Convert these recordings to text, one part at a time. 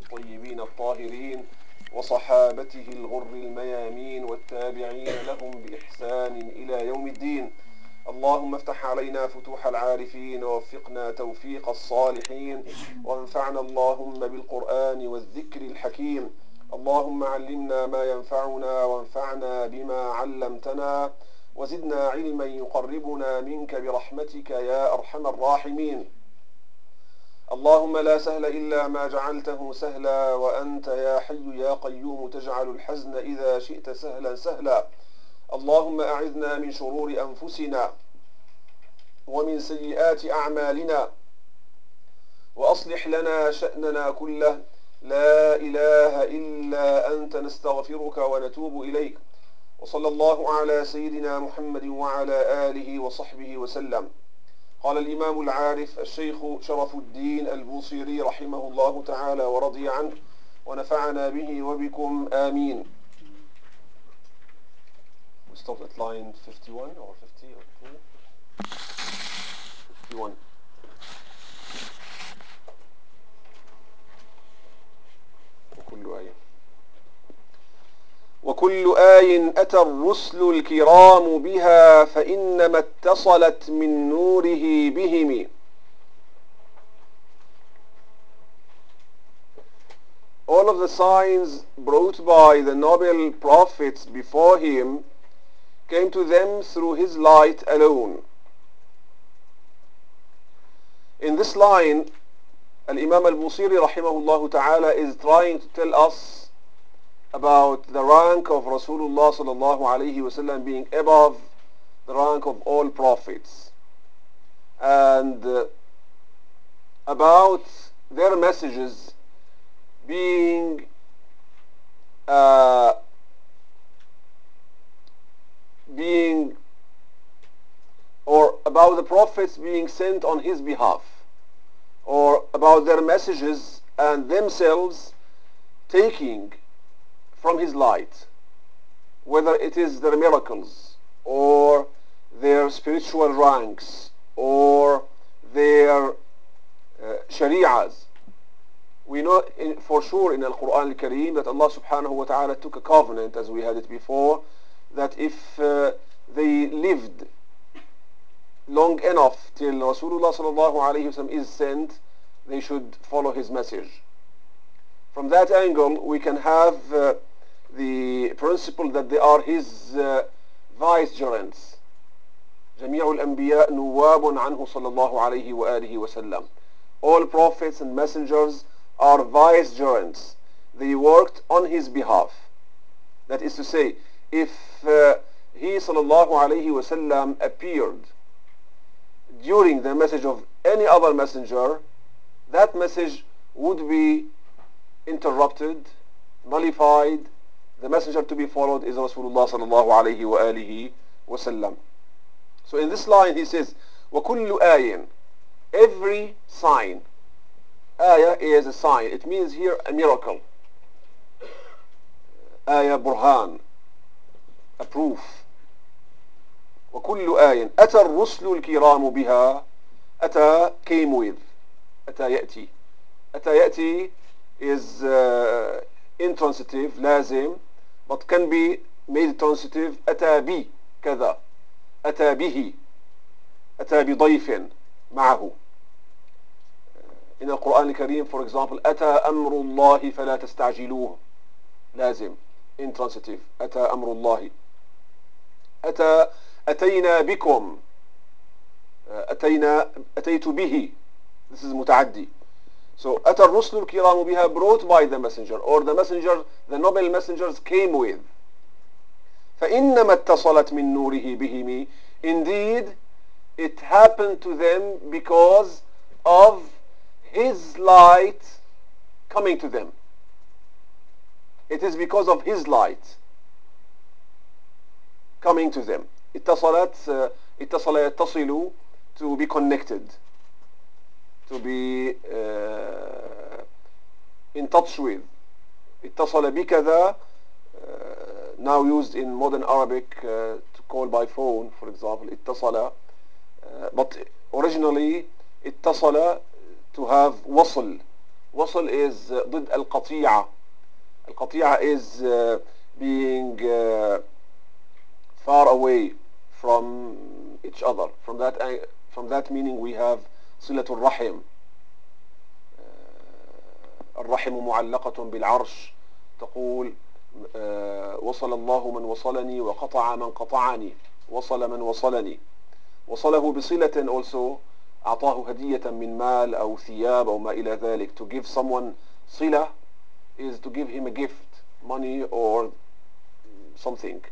الطيبين الطاهرين وصحابته الغر الميامين والتابعين لهم بإحسان إلى يوم الدين. اللهم افتح علينا فتوح العارفين ووفقنا توفيق الصالحين وانفعنا اللهم بالقرآن والذكر الحكيم. اللهم علمنا ما ينفعنا وانفعنا بما علمتنا وزدنا علما يقربنا منك برحمتك يا أرحم الراحمين. اللهم لا سهل إلا ما جعلته سهلا وأنت يا حي يا قيوم تجعل الحزن إذا شئت سهلا سهلا. اللهم أعذنا من شرور أنفسنا ومن سيئات أعمالنا وأصلح لنا شأننا كله. لا إله إلا أنت نستغفرك ونتوب إليك. وصلى الله على سيدنا محمد وعلى آله وصحبه وسلم. قال الإمام العارف الشيخ شرف الدين البوصيري رحمه الله تعالى ورضي عنه ونفعنا به وبكم آمين. We stopped at line 51 or 50 or 2? 51. وكل آي أتى الرسل الكرام بها فإنما اتصلت من نوره بهم. All of the signs brought by the noble prophets before him came to them through his light alone. In this line, Al-Imam al-Busiri rahimahullah ta'ala is trying to tell us about the rank of Rasulullah sallallahu alayhi wasallam being above the rank of all prophets, and about their messages being or about the prophets being sent on his behalf, or about their messages and themselves taking from his light, whether it is their miracles or their spiritual ranks or their shari'as. We know for sure in Al-Quran Al-Kareem that Allah subhanahu wa ta'ala took a covenant, as we had it before, that if they lived long enough till Rasulullah sallallahu alayhi wa sallam is sent, they should follow his message. From that angle, we can have the principle that they are his vicegerents. جميع الأنبياء نواب عنه صلى الله عليه وآله وسلم. All prophets and messengers are vicegerents. They worked on his behalf. That is to say, if he sallallahu alayhi wasallam appeared during the message of any other messenger, that message would be interrupted, nullified. The messenger to be followed is Rasulullah sallallahu alayhi wa alihi wasallam. So in this line he says, وَكُلُّ آيٍ, every sign. Ayah is a sign. It means here a miracle. Ayah burhan, a proof. وَكُلُّ آيٍ أتى الرسل الكرام بها. أتى came with. أتى يأتي. أتى يأتي is intransitive, لازم, but can be made transitive. أتى بي كذا. أتى به. أتى بضيف معه. In the Quran Al-Kareem, for example, أتى أمر الله فلا تستعجلوه. لازم, intransitive. أتى أمر الله. أتينا بكم. أتيت به. This is متعدي. So أتى الرسل الكرام بها, brought by the messenger, or the messenger, the noble messengers came with. فإنما اتصلت من نوره بهم. Indeed, it happened to them because of his light coming to them. It is because of his light coming to them. اتصل يتصل, to be connected, to be in touch with. اتصل بكذا, now used in modern Arabic to call by phone, for example, اتصل, but originally اتصل to have wasl, وصل is ضد القطيعة. القطيعة is being far away from each other. From that meaning we have صلة الرحم. الرحم معلقة بالعرش. تقول وصل الله من وصلني وقطع من قطعني. وصل من وصلني. وصله بصلة also أعطاه هدية من مال أو ثياب أو ما إلى ذلك. To give someone صلة is to give him a gift, money or something.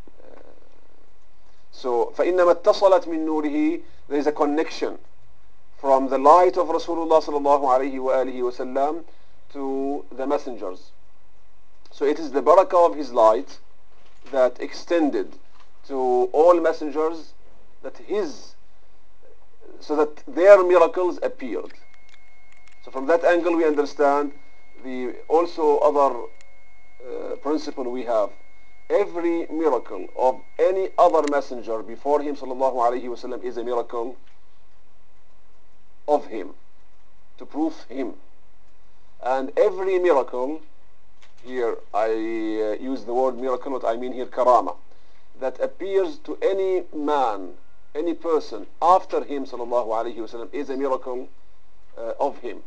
So فإنما اتصلت من نوره, there is a connection from the light of Rasulullah sallallahu alayhi wa alihi wa sallam to the messengers. So it is the barakah of his light that extended to all messengers, so that their miracles appeared. So from that angle we understand the also other principle we have. Every miracle of any other messenger before him sallallahu alayhi wasallam is a miracle of him, to prove him. And every miracle, here I use the word miracle, what I mean here karama, that appears to any man, any person after him sallallahu alayhi wasallam is a miracle of him.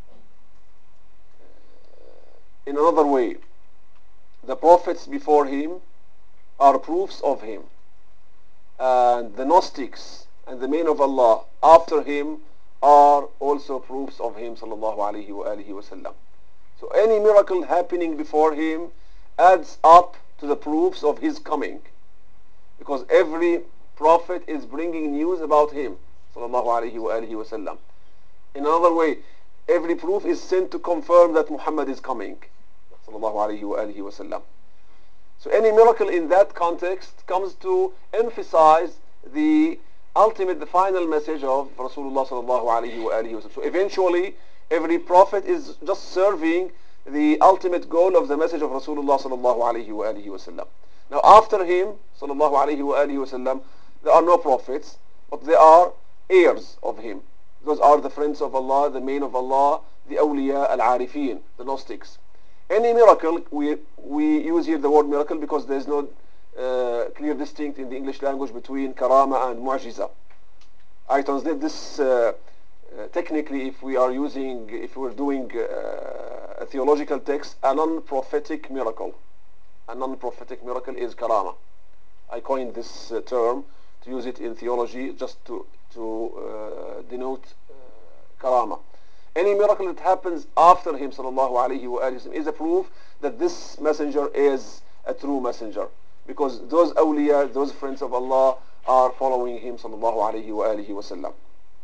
In another way, the prophets before him are proofs of him, and the Gnostics and the men of Allah after him are also proofs of him sallallahu alayhi wa alihi wasallam. So any miracle happening before him adds up to the proofs of his coming, because every prophet is bringing news about him sallallahu alayhi wa alihi wasallam. In another way, every proof is sent to confirm that Muhammad is coming sallallahu alayhi wa alihi wasallam. So any miracle in that context comes to emphasize the ultimate, the final message of Rasulullah sallallahu alayhi wa alihi wasallam. So eventually, every prophet is just serving the ultimate goal of the message of Rasulullah sallallahu alayhi wa alihi wasallam. Now after him, sallallahu alayhi wa alihi wasallam, there are no prophets, but there are heirs of him. Those are the friends of Allah, the men of Allah, the awliya, al-arifin, the Gnostics. Any miracle, we use here the word miracle because there is no clear distinct in the English language between karama and mu'jiza. I translate this technically if we're doing a theological text, a non-prophetic miracle. A non-prophetic miracle is karama. I coined this term to use it in theology just to denote karama. Any miracle that happens after him sallallahu alayhi wa sallam is a proof that this messenger is a true messenger, because those awliya, those friends of Allah are following him sallallahu alayhi wa sallam.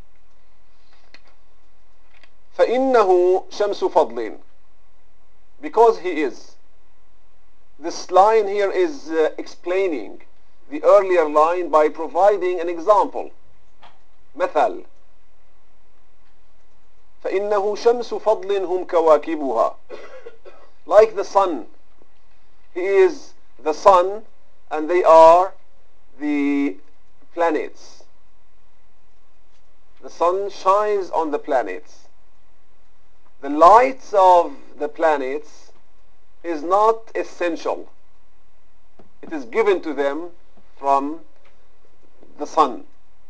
فإنه شمس فضل, because he is. This line here is explaining the earlier line by providing an example. مثل. فإنه شمس فضل هم كواكبها. Like the sun. He is the sun and they are the planets. The sun shines on the planets. The lights of the planets is not essential. It is given to them from the sun.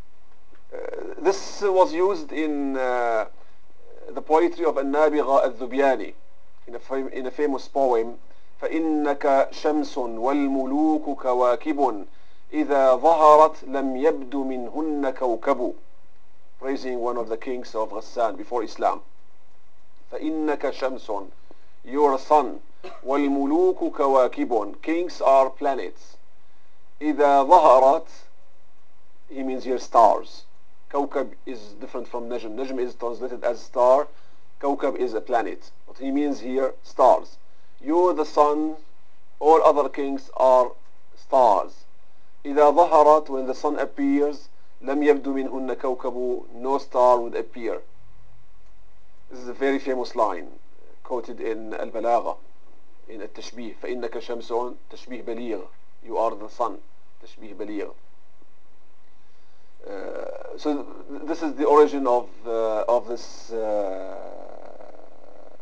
This was used in the poetry of النابغة الذبياني in a famous poem. فإنك شمس والملوك كواكب إذا ظهرت لم يبد منهن كوكب, praising one of the kings of Ghassan before Islam. فإنك شمس, you are a sun. والملوك كواكب, kings are planets. إذا ظهرت, he means here stars. كوكب is different from najm. Najm is translated as star. Kawkab is a planet. But he means here stars. You, the sun, all other kings are stars. إذا ظهرت, when the sun appears, لم يبدو منهن كوكب, no star would appear. This is a very famous line quoted in Al-Balagha, in Al-Tashbih. فإنك شمس, تشبيه بليغ. You are the sun. تشبيه بليغ. So this is the origin of this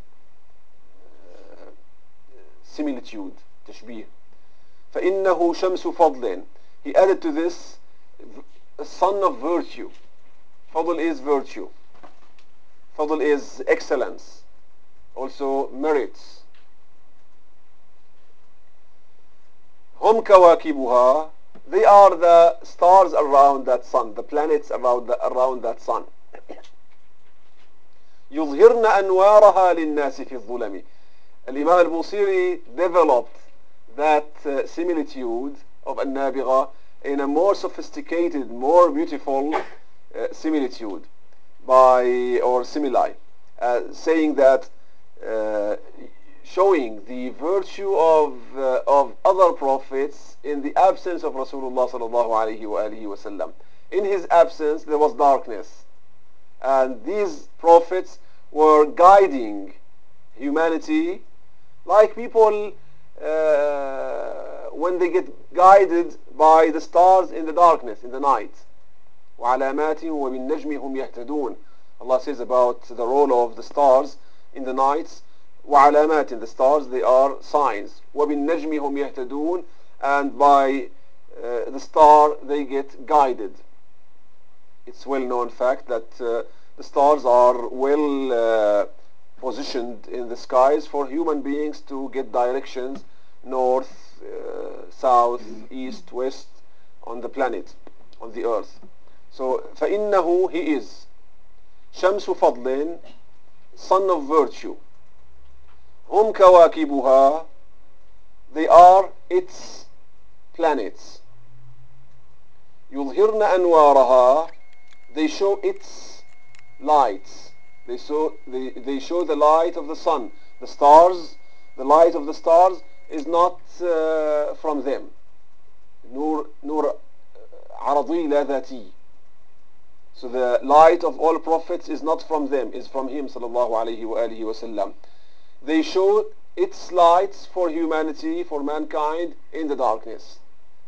similitude, تشبيه. فإنه شمس فضل. He added to this a son of virtue. فضل is virtue. فضل is excellence. Also merits. هم كواكبها. They are the stars around that sun, the planets around that sun. يظهرن أنوارها للناس في الظلم. الإمام البوصيري developed that similitude of النابغة in a more sophisticated, more beautiful similitude or simile, saying that showing the virtue of other prophets in the absence of Rasulullah sallallahu alaihi wasallam. In his absence there was darkness, and these prophets were guiding humanity like people when they get guided by the stars in the darkness, in the night. وَعَلَامَاتٍ وَبِالنَّجْمِ هُمْ يَهْتَدُونَ. Allah says about the role of the stars in the nights. وَعَلَامَاتٍ, the stars, they are signs. وَبِالنَّجْمِ هُمْ يَهْتَدُونَ, and by the star they get guided. It's well known fact that the stars are well positioned in the skies for human beings to get directions north, south, east, west on the planet, on the earth. So فإنه, he is شمس فضل, son of virtue. هم كواكبها, they are its planets. يظهرن أنوارها, they show its lights. They show the light of the sun. The stars, the light of the stars is not from them. نور عرضي لا ذاتي. So the light of all prophets is not from them, is from him sallallahu alayhi wa alihi wa sallam. They show its lights for humanity, for mankind in the darkness.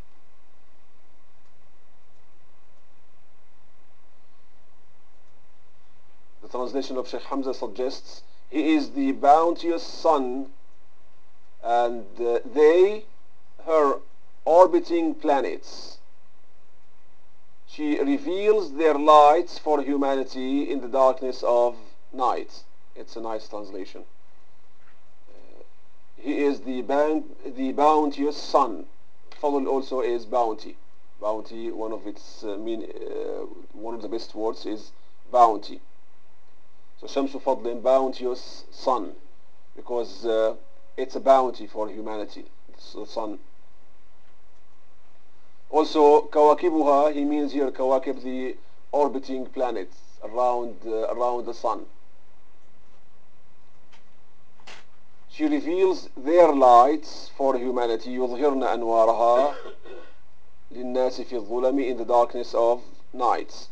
The translation of Sheikh Hamza suggests he is the bounteous sun, and they, her orbiting planets. She reveals their lights for humanity in the darkness of night. It's a nice translation. He is the bounteous sun. Fadl also is bounty. Bounty, one of the best words is bounty. So Shamsu Fadlin, bounteous sun, because it's a bounty for humanity. It's the sun. Also, kawakibuha, he means here kawakib, the orbiting planets around the sun. She reveals their lights for humanity. يظهرن أنوارها للناس في الظلم, in the darkness of nights.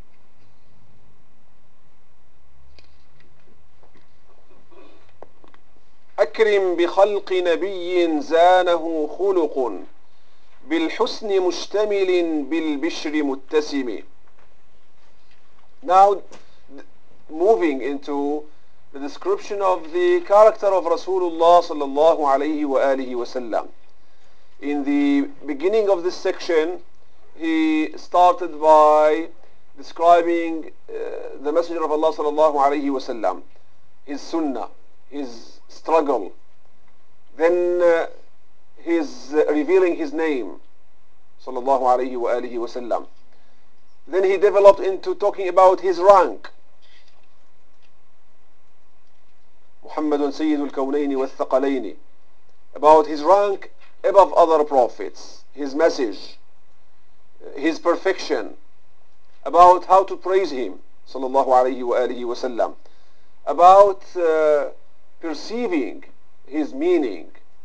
أكرم بخلق نبي زانه خلق بالحسن مشتمل بالبشر متسم. Now, moving into the description of the character of Rasulullah sallallahu alayhi wa alihi wa sallam. In the beginning of this section, he started by describing the Messenger of Allah sallallahu alayhi wa sallam, his sunnah, his struggle. Then he's revealing his name, sallallahu alayhi wa alihi wa sallam. Then he developed into talking about his rank. Muhammadun Sayyidul Kawnayn wal Thaqalayn, about his rank above other prophets, his message, his perfection, about how to praise him, sallallahu alayhi wa alihi wa sallam, about perceiving his meaning,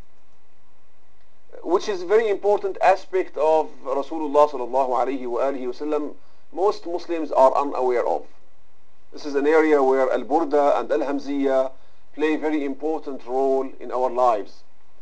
which is a very important aspect of Rasulullah sallallahu alayhi wa alihi wa sallam. Most Muslims are unaware of. This is an area where Al-Burda and Al-Hamziyya play a very important role in our lives.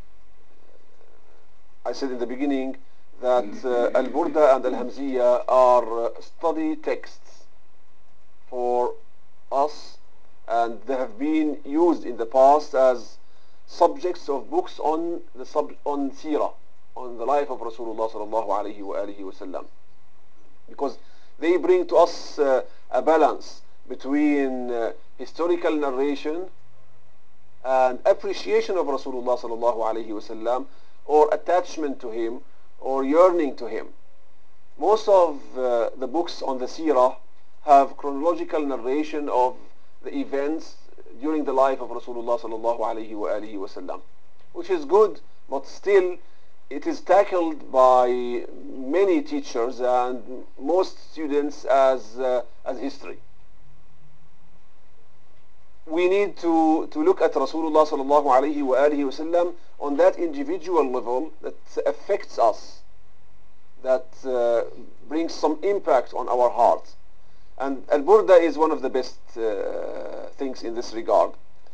I said in the beginning that Al-Burda and Al-Hamziyya are study texts for us, and they have been used in the past as subjects of books on on seerah, on the life of Rasulullah sallallahu alayhi wa alihi wasallam, because they bring to us a balance between historical narration and appreciation of Rasulullah sallallahu alayhi wasallam, or attachment to him, or yearning to him. Most of the books on the seerah have chronological narration of the events during the life of Rasulullah sallallahu alayhi wa alihi wasallam, which is good, but still it is tackled by many teachers and most students as history. We need to look at Rasulullah sallallahu alayhi wa alihi wasallam on that individual level that affects us, that brings some impact on our heart. And Al-Burda is one of the best things in this regard.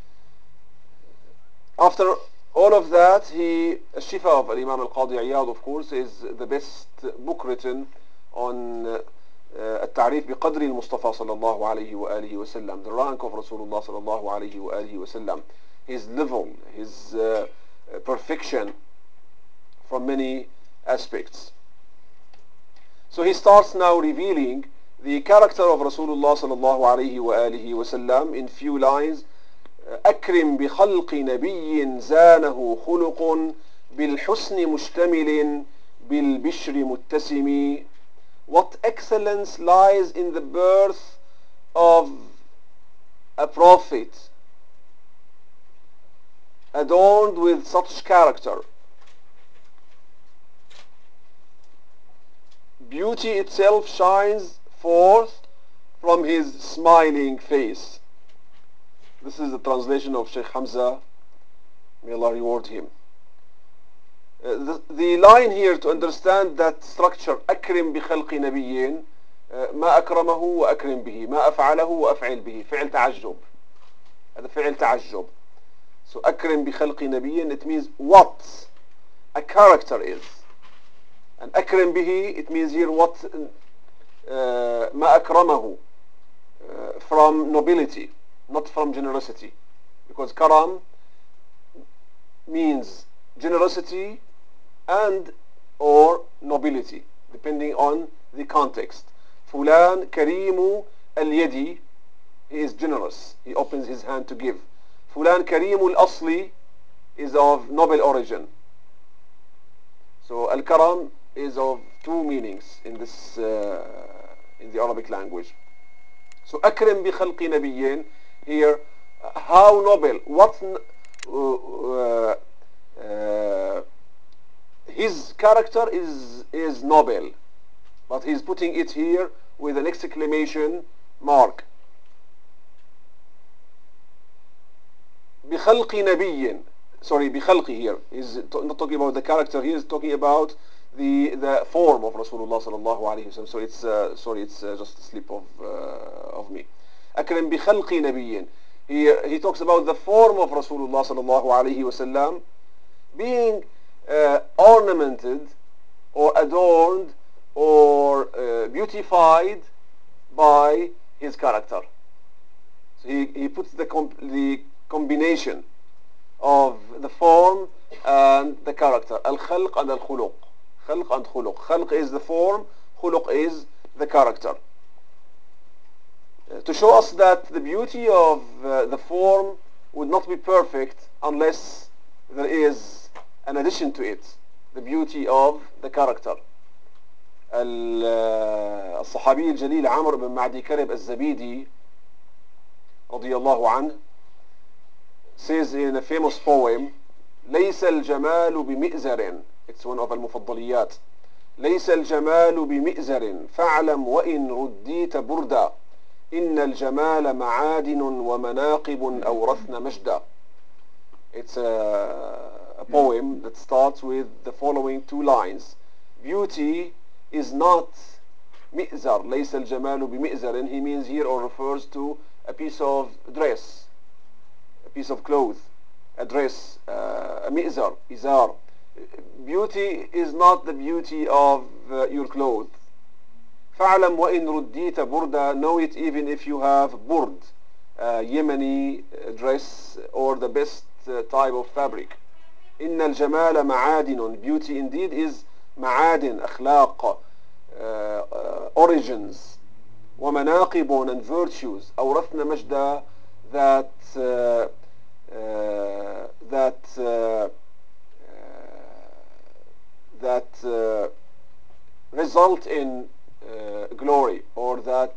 After all of that, Shifa of Imam Al-Qadi Iyad, of course, is the best book written on التعريف بقدر المصطفى صلى الله عليه وآله وسلم, the rank of Rasulullah صلى الله عليه وآله وسلم, his level, his perfection from many aspects. So he starts now revealing the character of Rasulullah صلى الله عليه وآله وسلم in few lines. أكرم بخلق نبي زانه خلق بالحسن مشتمل بالبشر متسم. What excellence lies in the birth of a prophet adorned with such character. Beauty itself shines forth from his smiling face. This is the translation of Sheikh Hamza. May Allah reward him. The line here to understand that structure, أكرم بخلق نبيين, ما أكرمه وأكرم به, ما أفعله وأفعل به, فعل تعجب. هذا فعل تعجب. So أكرم بخلق نبيين, it means what a character is. And أكرم به, it means here what ما أكرمه, from nobility, not from generosity. Because karam means generosity and or nobility, depending on the context. Fulan karimu al-yadi, he is generous, he opens his hand to give. Fulan karimu al-asli is of noble origin. So al-karam is of two meanings in this in the Arabic language. So akrim bi khalqi nabiyyin, here how noble, what his character is noble, but he's putting it here with an exclamation mark. بخلق نبي, sorry, بخلق here. He's not talking about the character, he is talking about the form of Rasulullah sallallahu alayhi wa sallam. So it's sorry, it's just a slip of me. أكرم بخلق نبي. He talks about the form of Rasulullah sallallahu alayhi wa sallam being ornamented or adorned or beautified by his character. So he puts the combination of the form and the character. Al-khalq and al-khuluq. Khalq and khuluq. Khalq is the form, khuluq is the character. To show us that the beauty of the form would not be perfect unless there is an addition to it, the beauty of the character. الصحابي الجليل عمرو بن معدي كرب الزبيدي رضي الله عنه says in a famous poem, ليس الجمال بمئزر, it's one of المفضليات, ليس الجمال بمئزر فاعلم وإن رديت بردا إن الجمال معادن ومناقب أورثن مجدا. It's a poem that starts with the following two lines. Beauty is not مئزر, ليس الجمال بمئزر, and he means here or refers to a piece of dress, a piece of cloth, a dress, a مئزر, izar. Beauty is not the beauty of your clothes. فَعْلَمْ وَإِنْ رُدِّيتَ بُرْدًا, know it even if you have burd, Yemeni dress, or the best type of fabric. إن الجمال معادن. Beauty indeed is معادن, أخلاق, origins, ومناقب and virtues. أورثنا مجد that result in glory, or that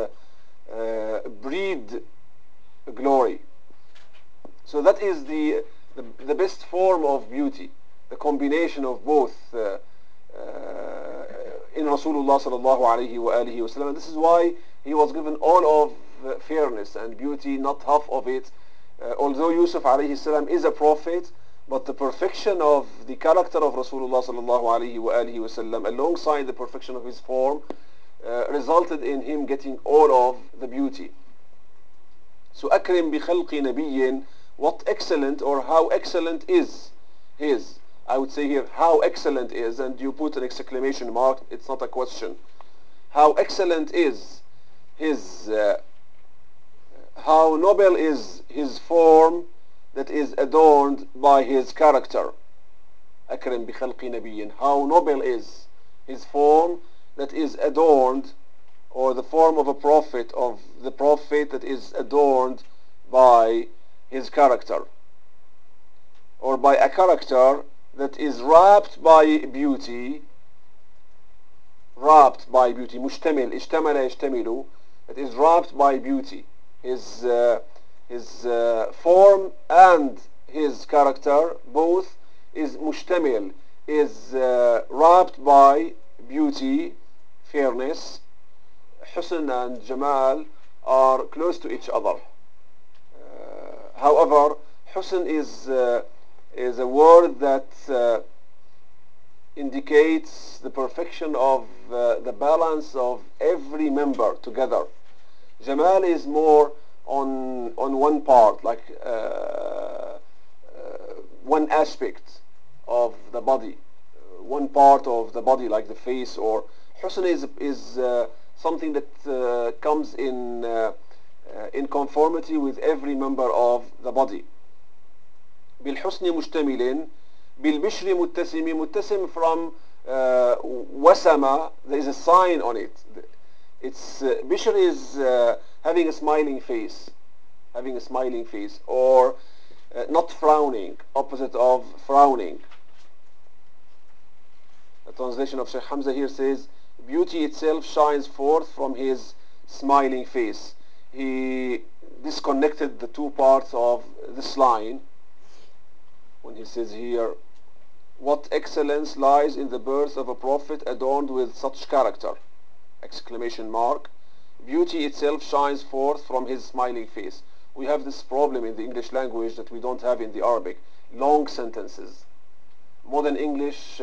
breed glory. So that is the best form of beauty, the combination of both in Rasulullah sallallahu alayhi wa alihi wa sallam. And this is why he was given all of fairness and beauty, not half of it. Although Yusuf alayhi salam is a prophet, but the perfection of the character of Rasulullah sallallahu alayhi wa alihi wa sallam, alongside the perfection of his form, resulted in him getting all of the beauty. So أكرم بخلق نبي, what excellent or how excellent is his. I would say here how excellent is, and you put an exclamation mark, it's not a question. How excellent is his, how noble is his form that is adorned by his character. أكرم بخلق نبي, how noble is his form that is adorned, or the form of a prophet, of the prophet that is adorned by his character, or by a character that is wrapped by beauty, مشتمل, اشتمل يشتمل, that is wrapped by beauty. His form and his character both is مشتمل, is wrapped by beauty, fairness. Husn and Jamal are close to each other. However, Husn is a word that indicates the perfection of the balance of every member together. Jamal is more on one part, like one aspect of the body, one part of the body, like the face. Or Husn is something that comes in conformity with every member of the body. بالحسن مشتمل, بالبشر متسم. متسم from وسم, there is a sign on it. It's Bishr is having a smiling face, or not frowning, opposite of frowning. The translation of Sheikh Hamza here says, beauty itself shines forth from his smiling face. He disconnected the two parts of this line when he says here, what excellence lies in the birth of a prophet adorned with such character! Exclamation mark. Beauty itself shines forth from his smiling face. We have this problem in the English language that we don't have in the Arabic. Long sentences. Modern English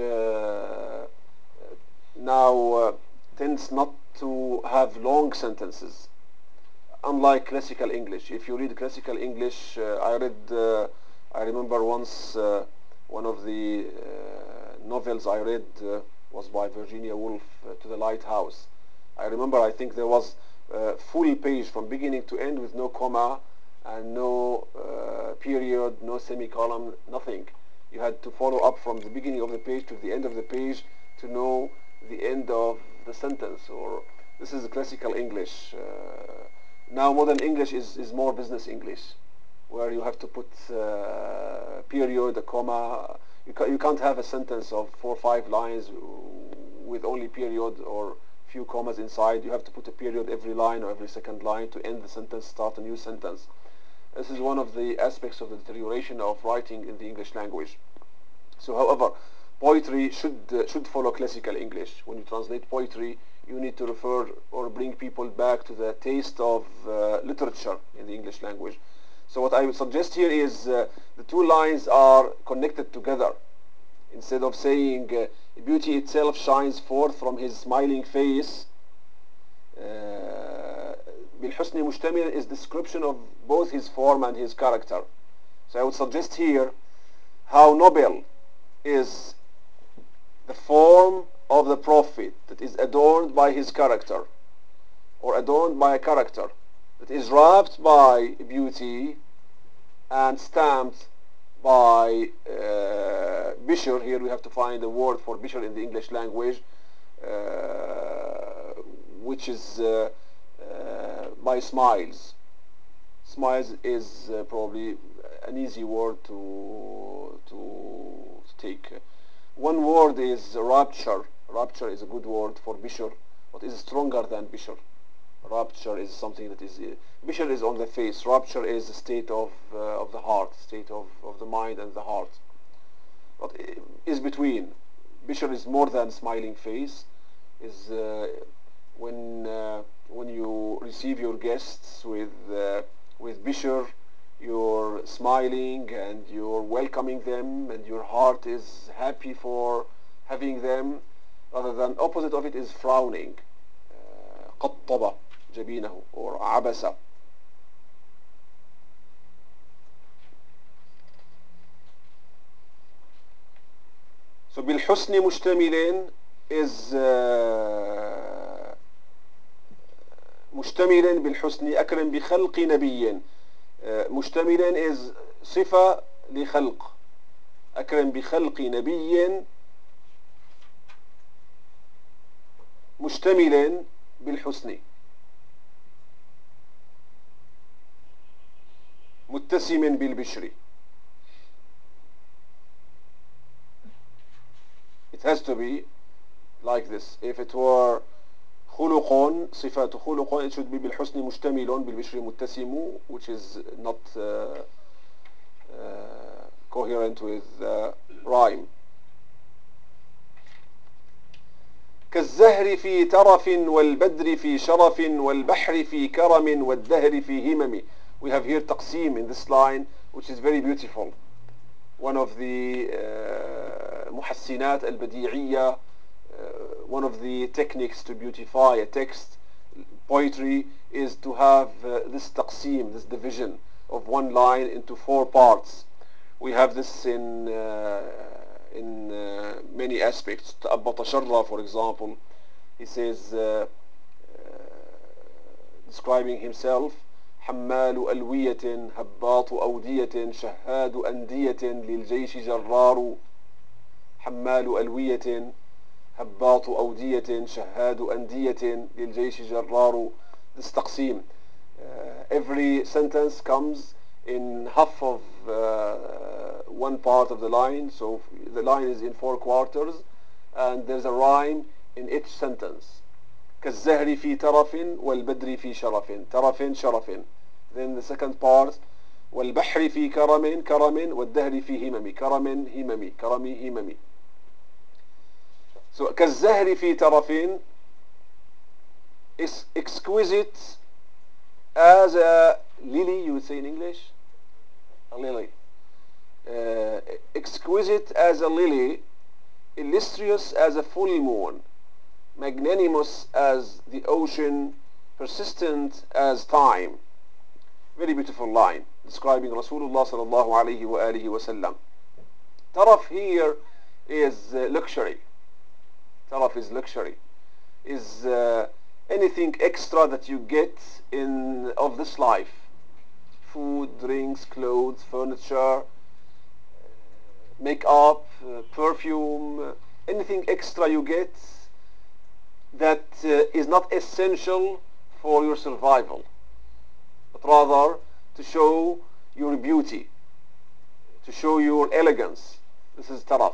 now tends not to have long sentences, unlike classical English. If you read classical English, I remember once one of the novels I read was by Virginia Woolf, To the Lighthouse. I remember, I think there was a full page from beginning to end with no comma and no period, no semicolon, nothing. You had to follow up from the beginning of the page to the end of the page to know the end of the sentence. Or this is classical English. Now modern English is more business English, where you have to put period, a comma. You can't have a sentence of 4 or 5 lines with only period or few commas inside. You have to put a period every line or every second line to end the sentence, start a new sentence. This is one of the aspects of the deterioration of writing in the English language. So, however, poetry should follow classical English. When you translate poetry, you need to refer or bring people back to the taste of literature in the English language. So what I would suggest here is the two lines are connected together. Instead of saying beauty itself shines forth from his smiling face, بالحسن مشتمل is description of both his form and his character. So I would suggest here how noble is the form of the prophet that is adorned by his character, or adorned by a character that is wrapped by beauty and stamped by Bishr. Here we have to find a word for Bishr in the English language, which is by smiles. Smiles is probably an easy word to take. One word is rapture. Rapture is a good word for Bishr, but is stronger than Bishr. Rapture is something that is Bishr is on the face. Rapture is a state of the heart, state of the mind and the heart. But is between. Bishr is more than smiling face. Is when you receive your guests with Bishr, you're smiling and you're welcoming them, and your heart is happy for having them, rather than opposite of it is frowning. قطب جبينه or عبس. So بالحسن مشتمل is مشتملا بالحسن أكرم بخلق نبي. مشتملا is صفة لخلق. أكرم بخلق نبي مشتملا بالحسن متسم بالبشر. It has to be like this. If it were خلق صفات خلق, it should be بالحسن مشتمل بالبشر متسم, which is not coherent with rhyme. كالزهر في ترف والبدر في شرف والبحر في كرم والدهر في همم. We have here تقسيم in this line, which is very beautiful. One of the محسنات البديعية, one of the techniques to beautify a text, poetry, is to have this taqsim, this division of one line into four parts. We have this in many aspects. أبط شرة, for example, he says, describing himself, حمال ألوية هباط أودية شهاد أندية للجيش جرار. حمال ألوية هباط أودية شهاد أندية للجيش جرار. This تقسيم. Every sentence comes in half of one part of the line, so the line is in 4 quarters, and there's a rhyme in each sentence. كالزهر في ترف والبدر في شرف. ترف شرف. Then the second part, والبحر في كرم كرم والدهر في همم. كرم همم. كرمي هممي. So كالزهر في ترف is exquisite as a lily, you would say in English, a lily. Exquisite as a lily, illustrious as a full moon, magnanimous as the ocean, persistent as time. Very beautiful line describing Rasulullah sallallahu alayhi wa alihi wa sallam. Taraf here is luxury. Taraf is luxury. Is anything extra that you get in of this life. Food, drinks, clothes, furniture, makeup, perfume, anything extra you get that is not essential for your survival, but rather to show your beauty, to show your elegance. This is taraf.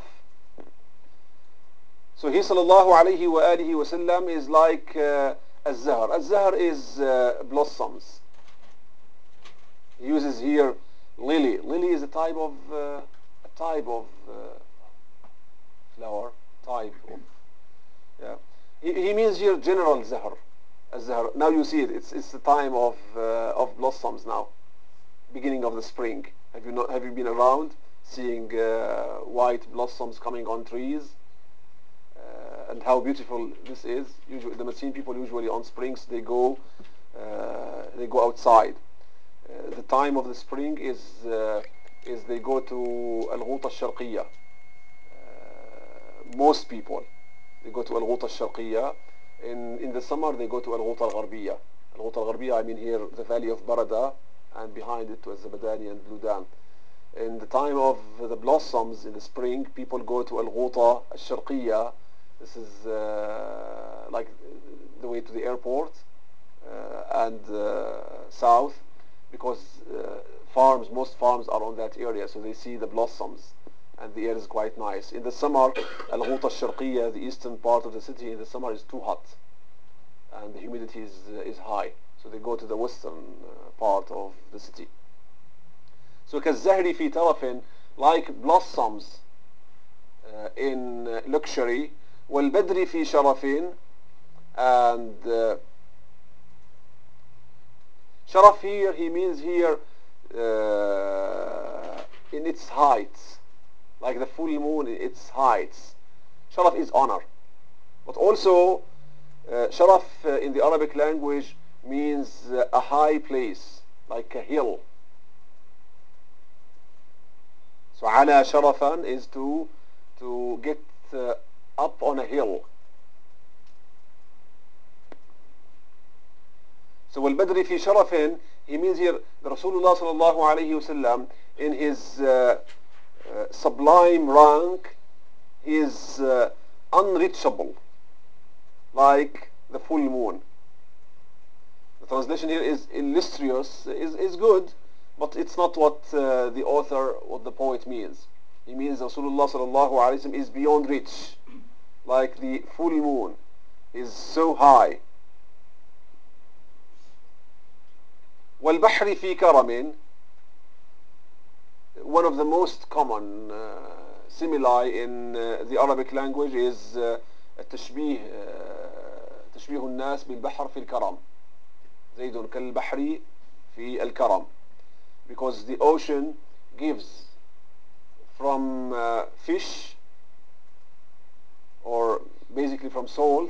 So he sallallahu alayhi wa alihi wa sallam is like az-zahr. Az-zahr is blossoms. He uses here lily. Lily is a type of flower. Yeah. He means here general zahr. Az-zahr. Now you see it. It's the time of blossoms now, beginning of the spring. Have you been around seeing white blossoms coming on trees? And how beautiful this is. Usually, the Maseen people usually on springs they go outside. The time of the spring is they go to Al-Ghuta Al-Sharqiyya. Most people they go to Al-Ghuta Al-Sharqiyya. In the summer they go to Al-Ghuta Al-Gharbiyya. Al-Ghuta Al-Gharbiyya, I mean here the valley of Barada, and behind it was Zabadani and Bludan. In the time of the blossoms in the spring, people go to Al-Ghuta, Al-Sharqiyya. This is like the way to the airport and south, because most farms are on that area, so they see the blossoms and the air is quite nice. In the summer, Al-Ghuta Al-Sharqiyya, the eastern part of the city, in the summer is too hot and the humidity is high, so they go to the western part of the city. So كالزهر في ترف, like blossoms in luxury, والبدر في شرف, and sharaf here, he means here in its heights, like the full moon in its heights. Sharaf is honor, but also sharaf in the Arabic language means a high place, like a hill. So ala sharafan is to get up on a hill. So والبدر في شرف, he means here the Rasulullah sallallahu alayhi wasallam, in his sublime rank, he is unreachable, like the full moon. The translation here is illustrious, is good, but it's not what the author, what the poet means. He means Rasulullah sallallahu alayhi wasallam is beyond reach, like the full moon, is so high. والبحر في كرم, one of the most common stimuli in the Arabic language is التشبيه تشبيه الناس بالبحر في الكرم. زيد كالبحر في الكرم, because the ocean gives from fish, or basically from salt,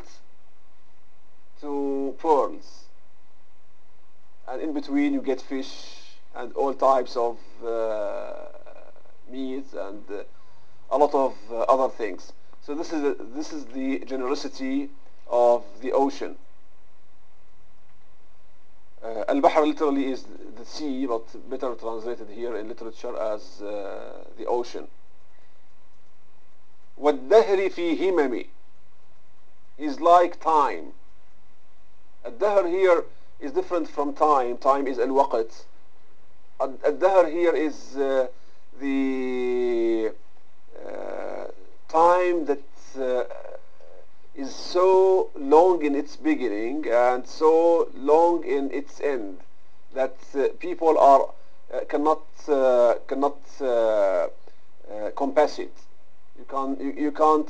to pearls, and in between you get fish and all types of meat and a lot of other things. So this is the generosity of the ocean. Al-Bahr literally is the sea, but better translated here in literature as the ocean. وَالدَّهْرِ فِي هِمَمِ is like time. Al-Dahr here is different from time. Time is al-waqt. Al-Dahr here is the time that is so long in its beginning and so long in its end that people are cannot compass it. You can't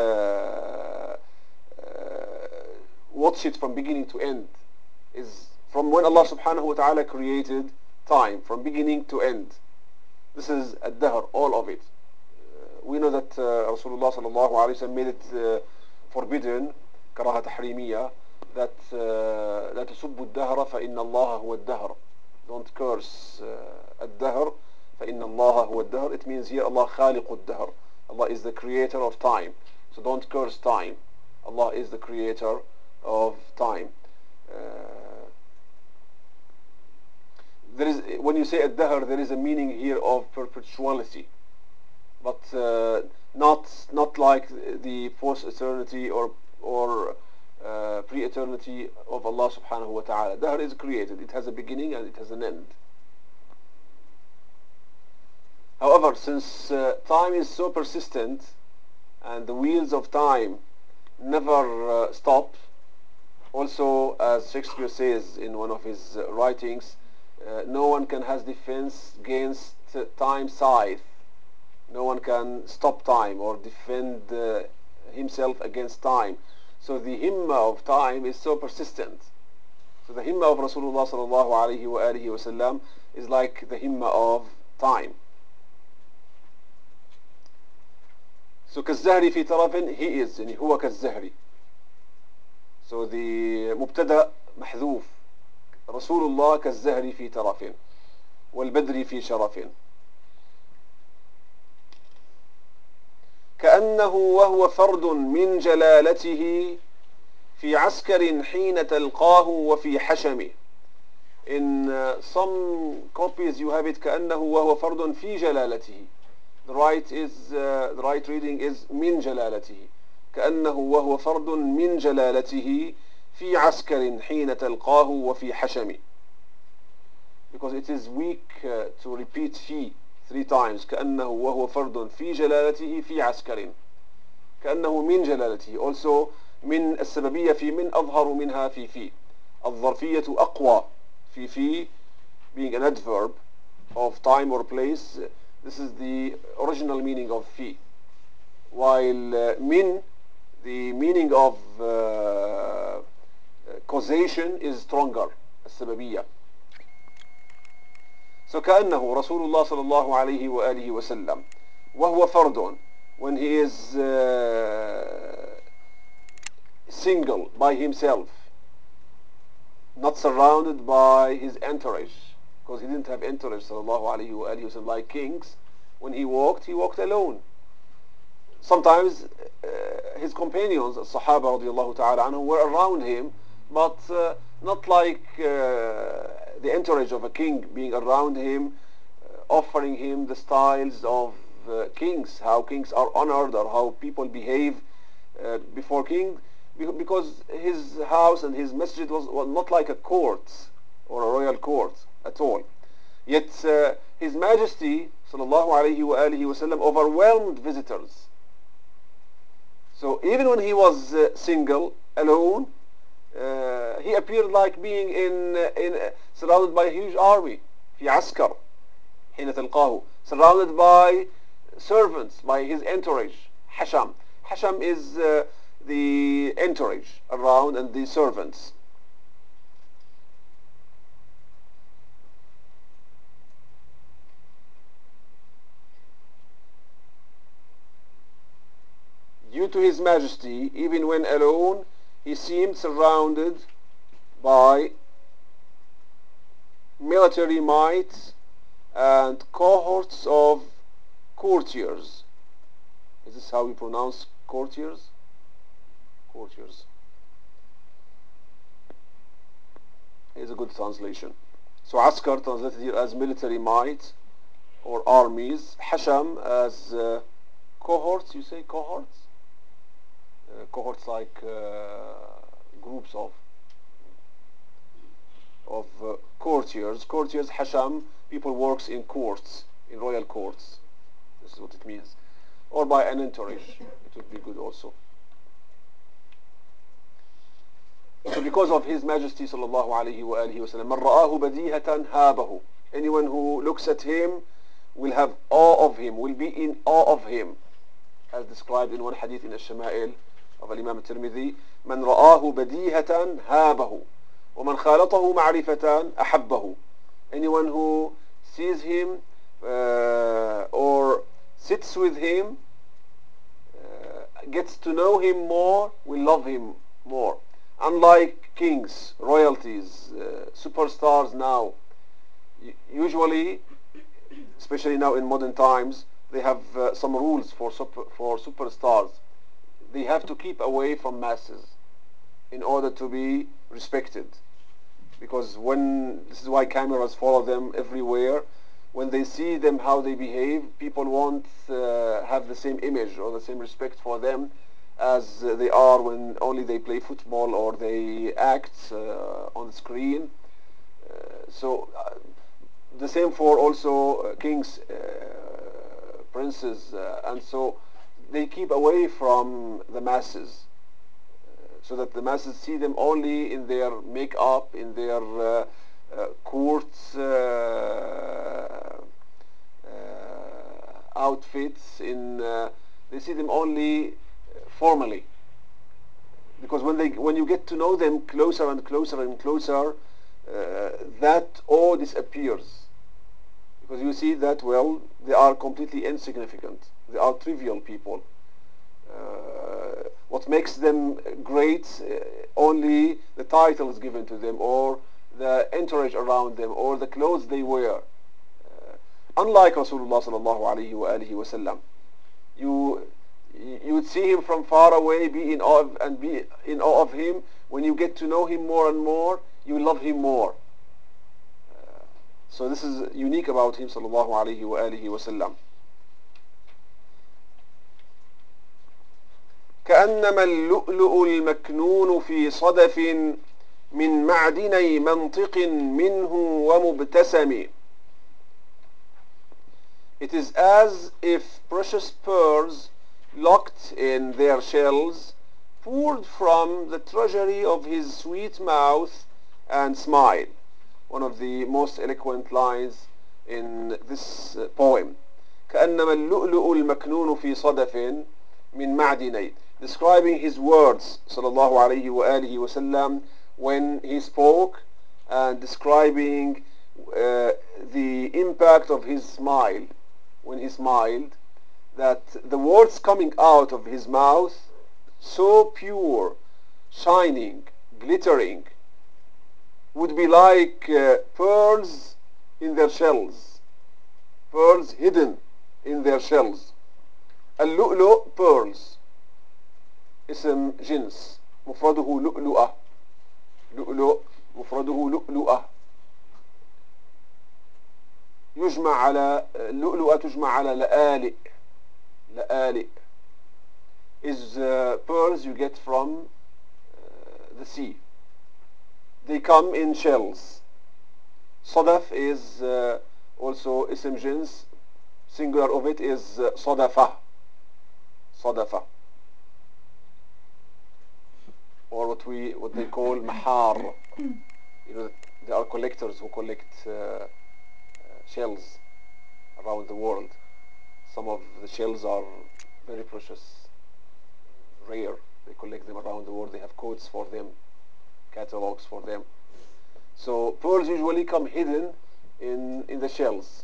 watch it from beginning to end. Is from when Allah subhanahu wa ta'ala created time, from beginning to end. This is ad-dahr, all of it. We know that Rasulullah sallallahu alayhi wa sallam made it forbidden, karaha tahrimiyya, that لا تسبوا الدهر فإن الله هو الدهر. Don't curse ad-dahr فإن الله هو الدهر. It means here Allah خالق الدهر. Allah is the creator of time. So don't curse time. Allah is the creator of time. There is, when you say ad-dahr, there is a meaning here of perpetuality, but not like the post-eternity or pre-eternity of Allah subhanahu wa ta'ala. Dahr is created. It has a beginning and it has an end. However, since time is so persistent and the wheels of time never stop, also as Shakespeare says in one of his writings, no one can has defense against time's scythe. No one can stop time or defend himself against time. So the himma of time is so persistent. So the himma of Rasulullah sallallahu alayhi wa alihi wa sallam is like the himma of time. So كالزهر في طرف, he is, يعني هو كالزهر. So the مبتدأ محذوف. رسول الله كالزهر في طرف والبدر في شرف. كأنه وهو فرد من جلالته في عسكر حين تلقاه وفي حشم. In some copies you have it كأنه وهو فرد في جلالته. The right reading is من جلالته. كأنه وهو فرد من جلالته في عسكر حين تلقاه وفي حشم. Because it is weak to repeat في 3 times. كأنه وهو فرد في جلالته في عسكر. كأنه من جلالته. Also من السببية في من أظهر منها في. الظرفية أقوى في being an adverb of time or place. This is the original meaning of في. While min, the meaning of causation is stronger. السببية. So كأنه رسول الله صلى الله عليه وآله وسلم وهو فرد, when he is single by himself, not surrounded by his entourage, because he didn't have entourage صلى الله عليه وآله وسلم like kings. When he walked alone. Sometimes his companions, الصحابة رضي الله تعالى عنهم, were around him, but not like the entourage of a king being around him, offering him the styles of kings, how kings are honored or how people behave before king, because his house and his masjid was not like a court or a royal court at all. Yet His Majesty sallallahu alayhi wa alihi wasallam overwhelmed visitors. So even when he was single, alone, he appeared like being surrounded by a huge army. في عسكر حين تلقاه, surrounded by servants, by his entourage. Hasham. Hasham is the entourage around and the servants. Due to His Majesty, even when alone, he seemed surrounded by military might and cohorts of courtiers. Is this how we pronounce courtiers? Courtiers. Here's a good translation. So Askar translated here as military might or armies. Hasham as cohorts. You say cohorts? Cohorts like groups of courtiers. Courtiers, Hasham, people works in courts, in royal courts. This is what it means. Or by an entourage. It would be good also. So because of His Majesty sallallahu alayhi wa alihi wa sallam, مَنْ رَآهُ بَدِيهَةً هَابَهُ. Anyone who looks at him will have awe of him, will be in awe of him. As described in one hadith in الشمائل of Imam al-Tirmidhi, مَنْ رَآهُ بَدِيهَةً هَابَهُ وَمَنْ خَالَطَهُ مَعْرِفَةً أَحَبَّهُ. Anyone who sees him or sits with him, gets to know him more, will love him more. Unlike kings, royalties, superstars now, usually, especially now in modern times, they have some rules for superstars. They have to keep away from masses in order to be respected. Because this is why cameras follow them everywhere. When they see them, how they behave, people won't have the same image or the same respect for them as they are when only they play football or they act on the screen. So the same for also kings, princes, and so they keep away from the masses so that the masses see them only in their makeup, in their courts, outfits, they see them only formally. Because when you get to know them closer and closer and closer, that awe disappears. Because you see that, well, they are completely insignificant. They are trivial people. What makes them great, only the titles given to them or the entourage around them or the clothes they wear. Unlike Rasulullah sallallahu alayhi wa alihi wa sallam, you would see him from far away, be in awe of him. When you get to know him more and more, you love him more. So this is unique about him sallallahu alayhi wa alihi wa sallam. كأنما اللؤلؤ المكنون في صدف من معدني منطق منه ومبتسم. It is as if precious pearls locked in their shells poured from the treasury of his sweet mouth and smile. One of the most eloquent lines in this poem. كأنما اللؤلؤ المكنون في صدف من معدني, describing his words sallallahu alayhi wa alihi wa sallam when he spoke, and describing the impact of his smile when he smiled, that the words coming out of his mouth so pure, shining, glittering, would be like pearls in their shells, pearls hidden in their shells. اللؤلؤ pearls, اسم جنس مفرده لؤلؤة. لؤلؤ مفرده لؤلؤة. يجمع على اللؤلؤة تجمع على لآلئ. لآلئ is pearls you get from the sea. They come in shells. صدف is also اسم جنس, singular of it is صدفة. صدفة, or what they call mahar. You know, there are collectors who collect shells around the world. Some of the shells are very precious, rare. They collect them around the world. They have codes for them, catalogs for them. So pearls usually come hidden in the shells.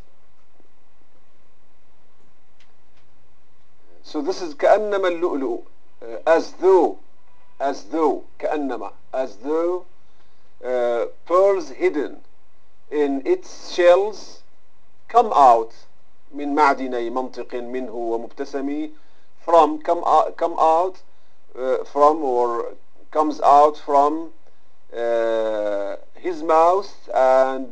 So this is كأنما اللؤلؤ, as though كأنما, as though pearls hidden in its shells come out من معدني منطق منه ومبتسم, from come out from, or comes out from his mouth, and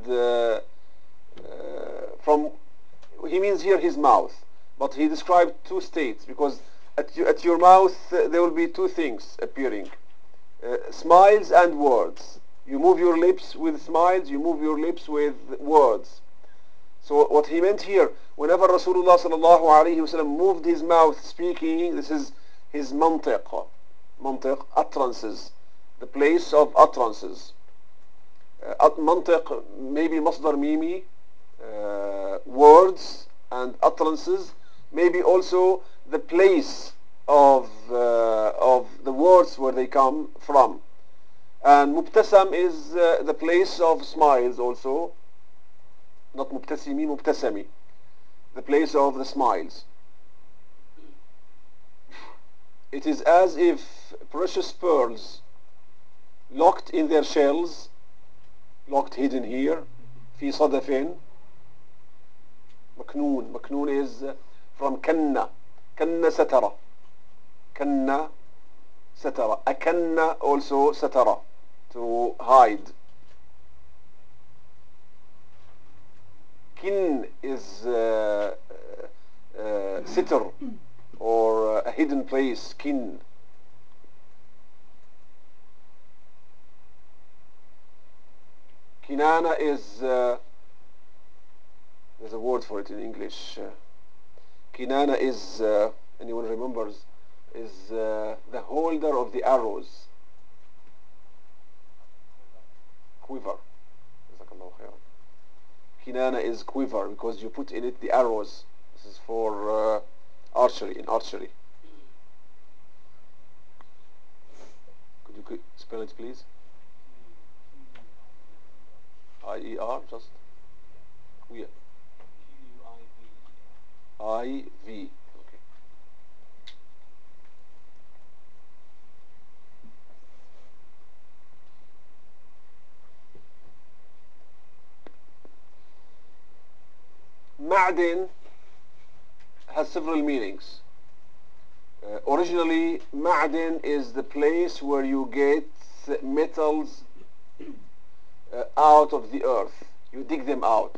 from, he means here his mouth, but he described two states, because at your mouth there will be two things appearing, smiles and words. You move your lips with smiles, you move your lips with words. So what he meant here, whenever Rasulullah sallallahu alayhi wa sallam moved his mouth speaking, this is his mantiq, utterances, the place of utterances. Mantiq, maybe masdar mimi, words and utterances, maybe also the place of the words where they come from. And mubtasam is the place of smiles also, not mubtasimi, mubtasami, the place of the smiles. It is as if precious pearls locked in their shells, locked hidden here, في صدف, مكنون. مكنون is from كنا. كنا سترة. كنا سترة. أكنا also سترة, to hide. Kin is sitr, or a hidden place, kin. Kinana is, there's a word for it in English. Kinana is, anyone remembers, is the holder of the arrows. Quiver. Kinana is quiver, because you put in it the arrows. This is for archery, in archery. Could you spell it, please? I-E-R, just? Q-U-I-V-E-R. I-V. Okay. Ma'din has several meanings. Originally, ma'din is the place where you get metals out of the earth. You dig them out.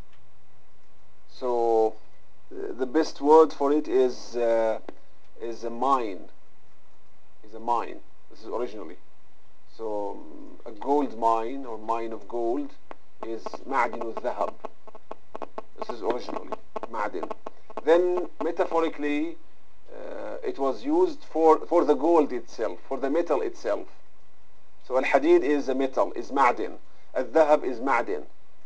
So the best word for it is a mine. Is a mine. This is originally. So a gold mine or mine of gold is معدن الذهب. This is originally معدن. Then metaphorically, it was used for the gold itself, for the metal itself. So al-hadid is a metal, is معدن. Al-dhahab is معدن.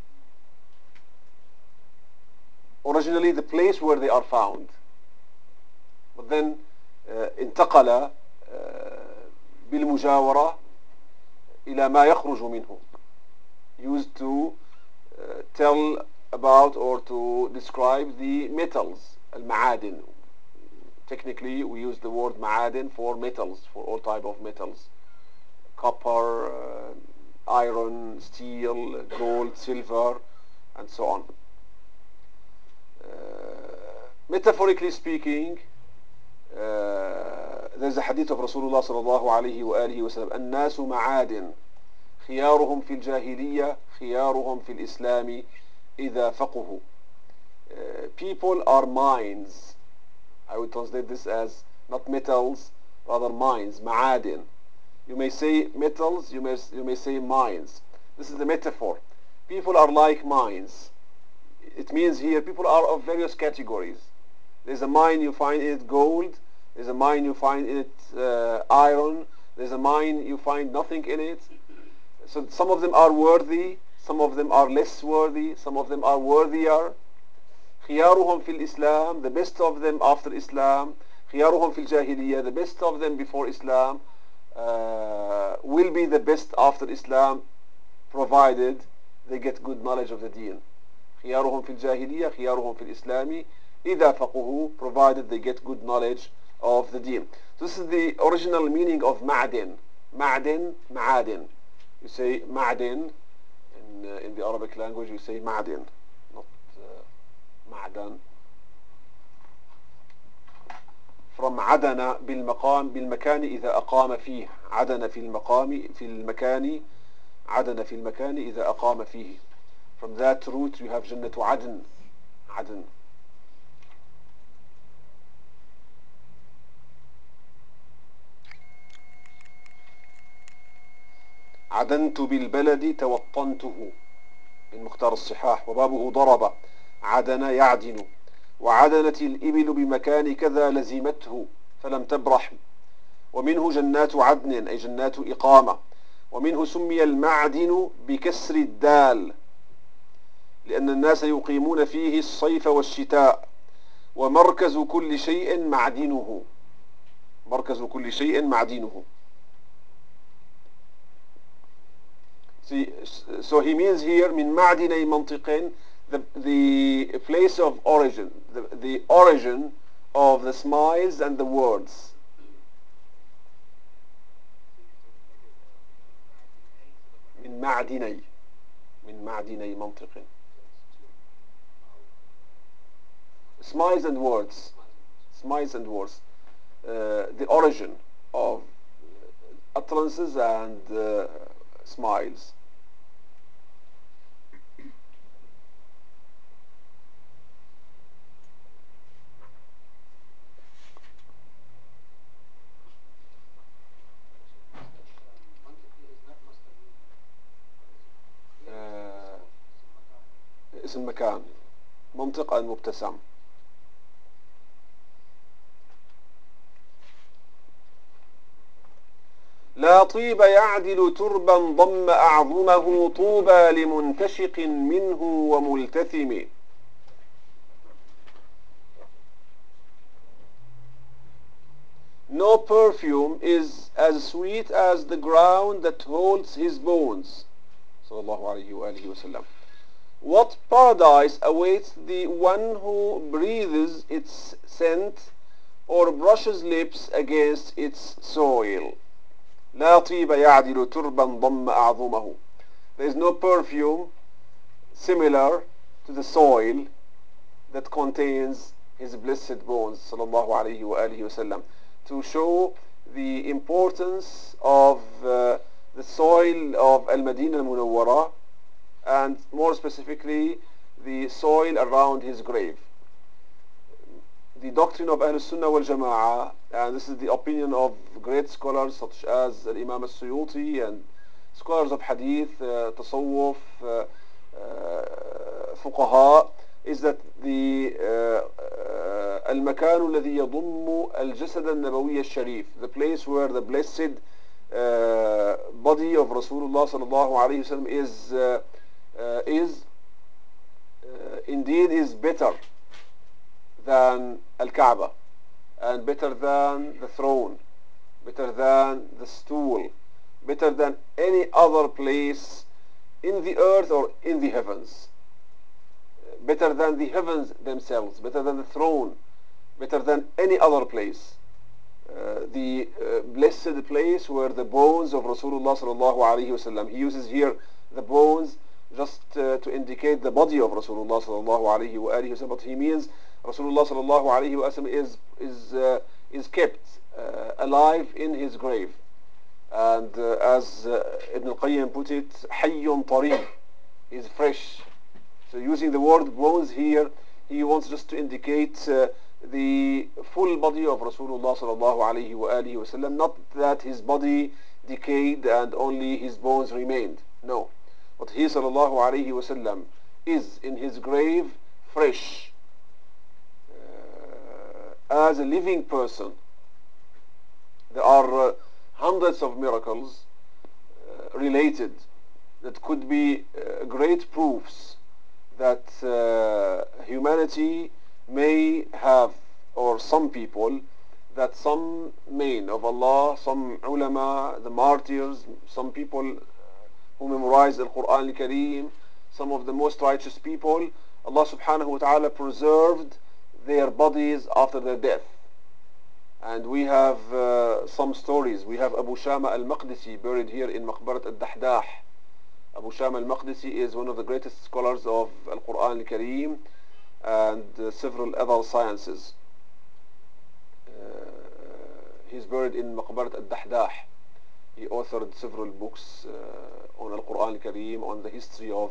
Originally the place where they are found. But then انتقل بالمجاورة إلى ما يخرج منه. Used to tell about or to describe the metals, المعادن. Technically we use the word معادن for metals, for all type of metals. Copper, iron, steel, gold, silver, and so on. Metaphorically speaking, there's a hadith of Rasulullah sallallahu alayhi wa alihi wa sallam, الناس معادن خيارهم في الجاهلية خيارهم في الإسلام إذا فقهوا. People are mines. I would translate this as not metals, rather mines, معادن. You may say metals, you may say mines. This is the metaphor. People are like mines. It means here people are of various categories. There's a mine, you find in it gold. There's a mine, you find in it iron. There's a mine, you find nothing in it. So some of them are worthy, some of them are less worthy, some of them are worthier. خيارهم في الإسلام, the best of them after Islam. خيارهم في الجاهلية, the best of them before Islam will be the best after Islam, provided they get good knowledge of the deen. خيارهم في الجاهلية خيارهم في الإسلام إذا فقهوا, provided they get good knowledge of the deen. So this is the original meaning of معدن. معدن, معادن. You say معدن in the Arabic language. You say معدن, not معدن. From عدن بالمكان إذا أقام فيه. عدن في المكان عدن في المكان إذا أقام فيه. From that root you have جنة عدن. عدن. عدنت بالبلد توطنته من مختار الصحاح. وبابه ضرب. عدن يعدن. وعدنت الإبل بمكان كذا لزمته فلم تبرح. ومنه جنات عدن أي جنات إقامة. ومنه سمي المعدن بكسر الدال لأن الناس يقيمون فيه الصيف والشتاء. ومركز كل شيء معدنه. مركز كل شيء معدنه. See, so he means here من معدني منطق, the place of origin, the origin of the smiles and the words. من معدني منطق. Smiles and words. Smiles and words. The origin of utterances and smiles. اسم مكان. منطق المبتسم. لا طيب يعدل تربا ضم أعظمه طوبى لمنتشق منه وملتثم. No perfume is as sweet as the ground that holds his bones. Sallallahu alayhi wa alihi wa sallam. What paradise awaits the one who breathes its scent or brushes lips against its soil? لا طيب يعدل تربا ضم أعظمه. There is no perfume similar to the soil that contains his blessed bones, sallallahu alayhi wa alihi wa sallam, to show the importance of the soil of Al-Madinah Al-Munawwara and more specifically the soil around his grave. The doctrine of Ahl Sunnah wal Jama'ah, and this is the opinion of great scholars such as Imam al-Suyuti and scholars of Hadith, Tasawwuf, Fuqaha, is that the المكان الذي يضم الجسد النبوي الشريف, the place where the blessed body of Rasulullah sallallahu alayhi wasallam is indeed is better than Al-Kaaba, and better than the throne, better than the stool, better than any other place in the earth or in the heavens, better than the heavens themselves, better than the throne, better than any other place. The blessed place where the bones of Rasulullah sallallahu alaihi wasallam. He uses here the bones just to indicate the body of Rasulullah sallallahu alaihi wasallam, but he means Rasulullah sallallahu alaihi wasallam is kept alive in his grave, and as Ibn al-Qayyim put it, حي طري, is fresh. So using the word bones here, he wants just to indicate the full body of Rasulullah sallallahu alaihi wasallam, not that his body decayed and only his bones remained. No, but he sallallahu alaihi wasallam is in his grave fresh, as a living person. There are hundreds of miracles related that could be great proofs that humanity may have, or some people, that some men of Allah, some ulama, the martyrs, some people who memorize the Quran al-Kareem, some of the most righteous people, Allah subhanahu wa ta'ala preserved their bodies after their death. And we have some stories. We have Abu Shama al-Maqdisi buried here in Maqbarat al-Dahdah. Abu Shama al-Maqdisi is one of the greatest scholars of Al-Quran al-Kareem and several other sciences. He's buried in Maqbarat al-Dahdah. He authored several books on Al-Quran al-Kareem, on the history of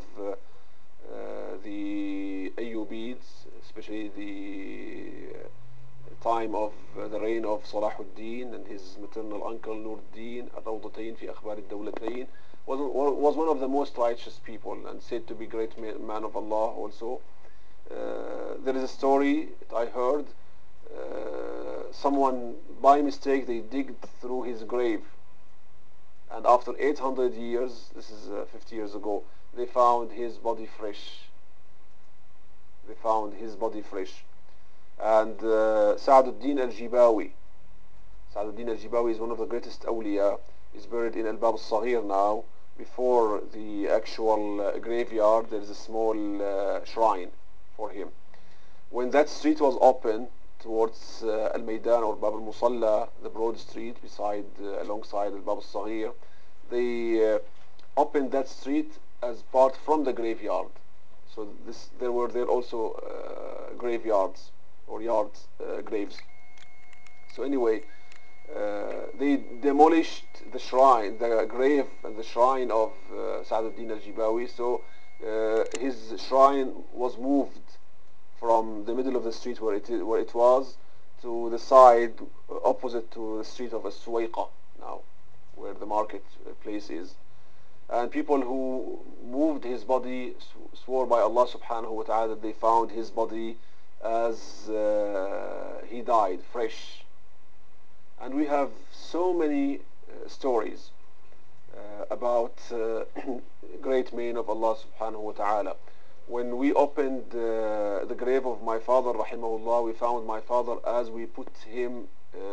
the Ayyubids, especially the time of the reign of Salahuddin and his maternal uncle Nuruddin, Al-Rawdatayn fi Akhbar al-Dawlatayn, was one of the most righteous people and said to be great man of Allah also. There is a story that I heard, someone by mistake they digged through his grave, and after 800 years, this is 50 years ago, they found his body fresh. They found his body fresh. And Sa'aduddin al-Jibawi, Sa'aduddin al-Jibawi is one of the greatest awliya. He's buried in Al-Bab al-Saghir now. Before the actual graveyard, there is a small shrine for him. When that street was opened towards Al-Maidan or Bab al-Musalla, the broad street alongside Al-Bab al-Saghir, they opened that street as part from the graveyard. So there were also graveyards or yards, graves. So anyway, they demolished the shrine, the grave and the shrine of Sa'aduddin al-Jibawi. So his shrine was moved from the middle of the street where it was to the side opposite to the street of As-Suwayqa now, where the market place is. And people who moved his body swore by Allah subhanahu wa ta'ala that they found his body as he died, fresh. And we have so many stories about great men of Allah subhanahu wa ta'ala. When we opened the grave of my father, rahimahullah, we found my father as we put him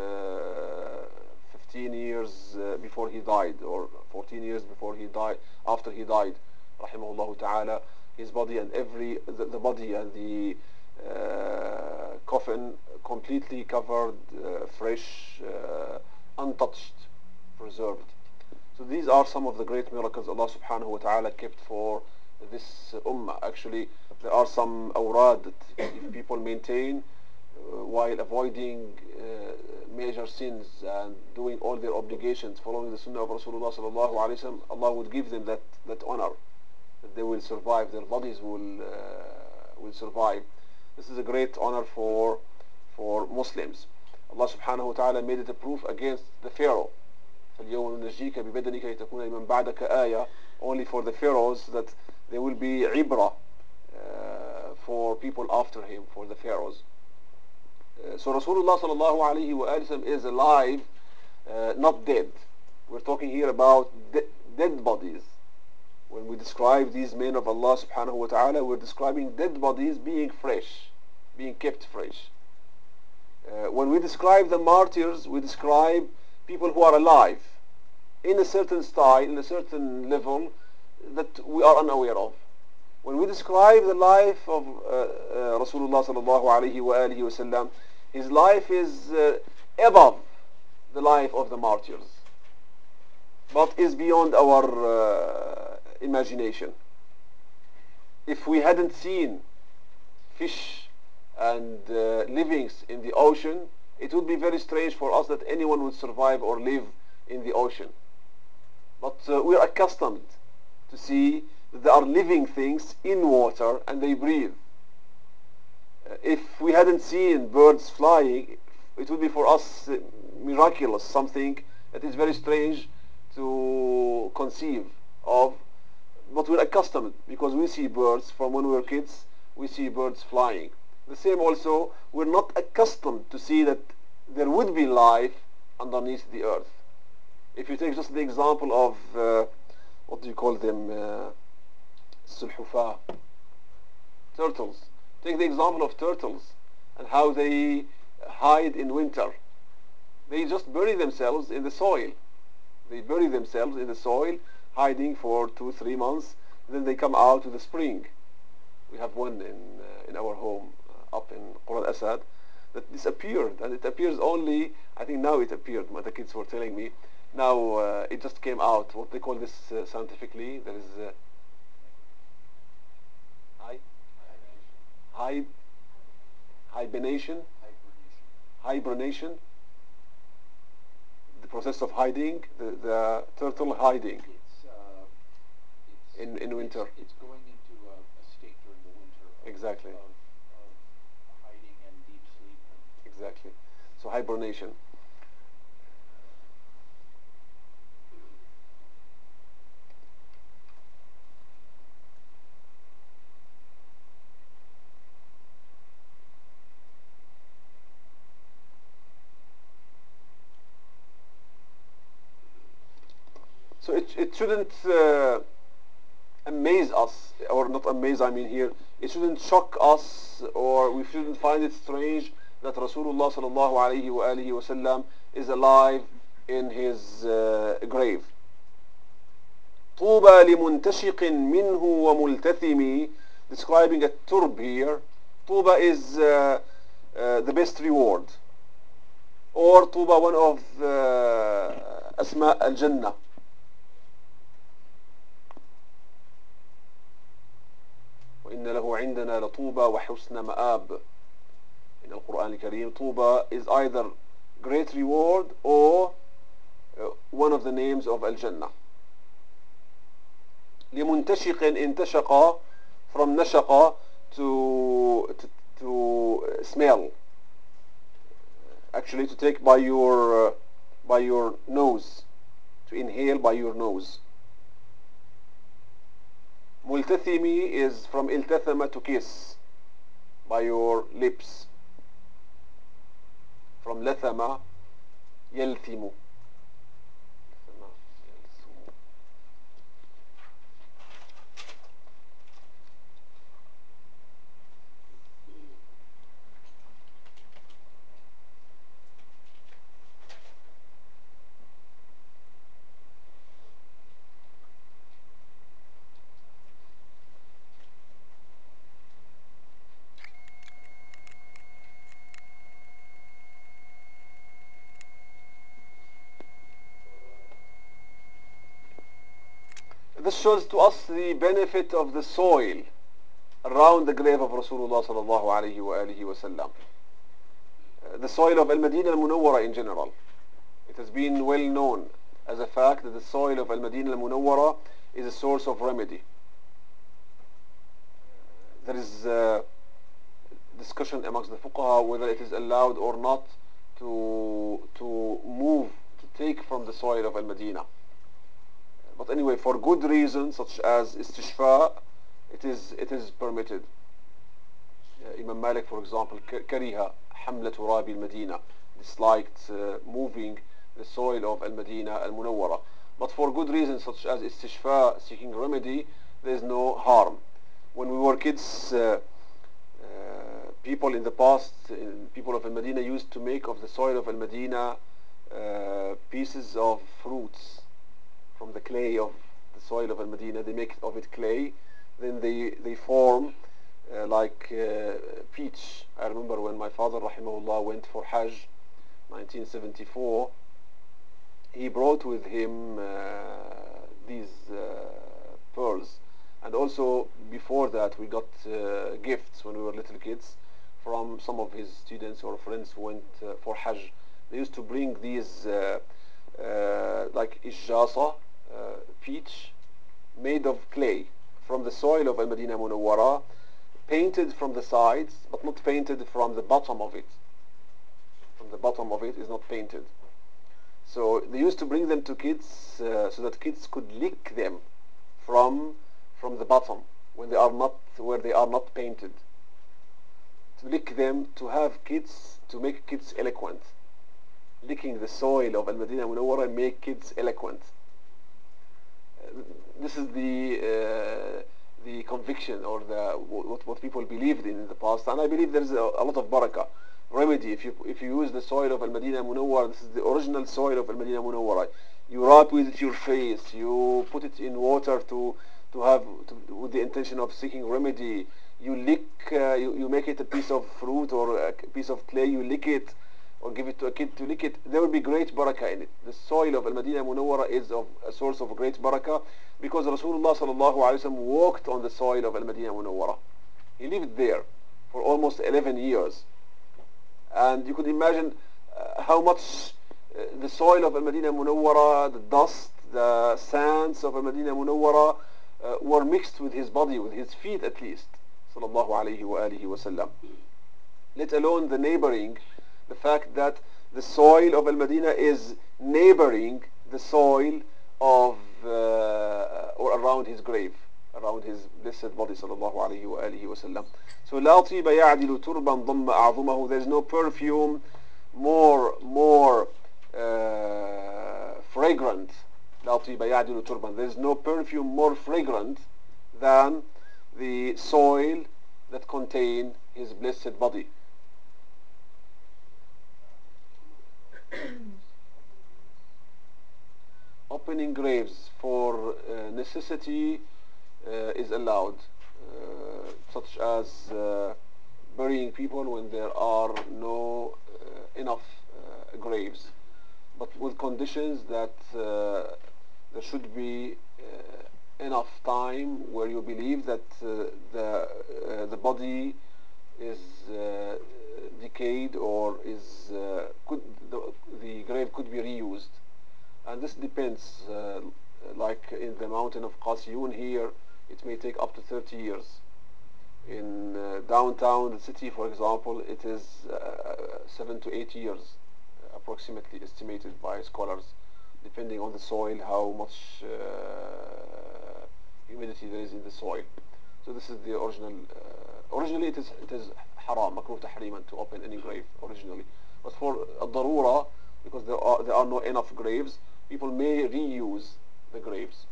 15 years before he died, or 14 years before he died, after he died, rahimahullah ta'ala. His body and the body and the coffin completely covered, fresh, untouched, preserved. So these are some of the great miracles Allah subhanahu wa ta'ala kept for this ummah. Actually, there are some awrad that if people maintain while avoiding major sins and doing all their obligations, following the sunnah of Rasulullah sallallahu alaihi wasallam, Allah would give them that honor. that they will survive, their bodies will survive. This is a great honor for Muslims. Allah subhanahu wa ta'ala made it a proof against the Pharaoh. فَالْيَوْمَ نُنَجِّيكَ بِبَدَنِكَ لِتَكُونَ لِمَنْ بَعْدَكَ آيَةً, only for the pharaohs, that there will be ibrah for people after him, for the pharaohs. So Rasulullah sallallahu alayhi wa sallam is alive, not dead. We're talking here about dead bodies. When we describe these men of Allah subhanahu wa ta'ala, we're describing dead bodies being fresh, being kept fresh. When we describe the martyrs, we describe people who are alive in a certain style, in a certain level that we are unaware of. When we describe the life of Rasulullah sallallahu alayhi wa alihi wa sallam, his life is above the life of the martyrs, but is beyond our imagination. If we hadn't seen fish and livings in the ocean, it would be very strange for us that anyone would survive or live in the ocean. But we're accustomed to see that there are living things in water and they breathe. If we hadn't seen birds flying, it would be for us miraculous, something that is very strange to conceive of. But we're accustomed because we see birds from when we were kids, we see birds flying. The same also, we're not accustomed to see that there would be life underneath the earth. If you take just the example of, what do you call them, sulhufa, turtles. Take the example of turtles and how they hide in winter. They just bury themselves in the soil. They bury themselves in the soil, hiding for 2-3 months. Then they come out to the spring. We have one in our home up in Qura al-Asad that disappeared, and it appears only, I think now it appeared, the kids were telling me. Now it just came out. What they call this scientifically, there is hibernation, the process of hiding, the turtle hiding in winter. It's going into a state during the winter Exactly. of hiding and deep sleep. Exactly. So hibernation. So it shouldn't amaze us, or not amaze, I mean here, it shouldn't shock us, or we shouldn't find it strange that Rasulullah sallallahu alayhi wa alihi wa sallam is alive in his grave. طوبى لمنتشق منه وملتثم, describing a turb here. طوبى is the best reward, or طوبى, one of أسماء الجنة. وإن له عندنا لطوبى وحسن مآب. In the Quran al-Karim, طوبى is either great reward or one of the names of Al-Jannah. لمنتشق, انتشق, from نشق to smell. Actually, to take by your nose, to inhale by your nose. ملتثمي is from التثم, to kiss by your lips. From لثم يلثم. This shows to us the benefit of the soil around the grave of Rasulullah sallallahu alayhi wa alihi wa sallam. The soil of Al-Madinah al-Munawwara in general. It has been well known as a fact that the soil of Al-Madinah al-Munawwara is a source of remedy. there is discussion amongst the fuqaha whether it is allowed or not to move, to take from the soil of Al-Madinah. But anyway, for good reasons such as istishfa, it is permitted. Imam Malik, for example, kariha hamla turabi al-Madina, disliked moving the soil of Al-Madinah al-Munawwara. But for good reasons such as istishfa, seeking remedy, there is no harm. When we were kids, people in the past, people of Al-Madinah used to make of the soil of Al-Madinah pieces of fruits from the clay of the soil of Al-Madinah. They make of it clay, then they form like peach. I remember when my father, rahimahullah, went for Hajj, 1974, he brought with him these pearls. And also before that we got gifts when we were little kids from some of his students or friends who went for Hajj. They used to bring these like ijjasa, peach, made of clay from the soil of Al-Madinah Munawwara, painted from the sides but not painted from the bottom of it. From the bottom of it is not painted. So they used to bring them to kids so that kids could lick them from the bottom when they are not, where they are not painted. To lick them, to have kids, to make kids eloquent. Licking the soil of Al-Madinah Munawwara make kids eloquent. This is the conviction or what people believed in the past, and I believe there is a lot of barakah. Remedy, if you use the soil of Al-Madinah Munawwara, this is the original soil of Al-Madinah Munawwara. You rub with your face, you put it in water with the intention of seeking remedy. You lick, you make it a piece of fruit or a piece of clay, you lick it or give it to a kid to lick it. There will be great barakah in it. The soil of Al-Madinah Munawwara is of a source of great barakah because Rasulullah sallallahu alaihi wasallam walked on the soil of Al-Madinah Munawwara. He lived there for almost 11 years. And you could imagine how much the soil of Al-Madinah Munawwara, the dust, the sands of Al-Madinah Munawwara were mixed with his body, with his feet at least, sallallahu alayhi wa alihi wa sallam. Let alone the neighboring, the fact that the soil of Al-Madinah is neighboring the soil of or around his grave, around his blessed body, sallallahu alayhi wa alihi wa sallam. So لا طيب يعدل تربا ضم أعظمه. There is no perfume more fragrant. لا طيب يعدل تربا. There is no perfume more fragrant than the soil that contain his blessed body. Opening graves for necessity is allowed, such as burying people when there are no enough graves, but with conditions that there should be enough time where you believe that the body is decayed or is the grave could be reused. And this depends, like in the mountain of Qasiyun here, it may take up to 30 years. In downtown the city, for example, it is 7 to 8 years, approximately estimated by scholars, depending on the soil, how much humidity there is in the soil. So this is the original. Originally, it is haram, makruh tahriman, to open any grave originally. But for ad-darura, because there are no enough graves, people may reuse the graves.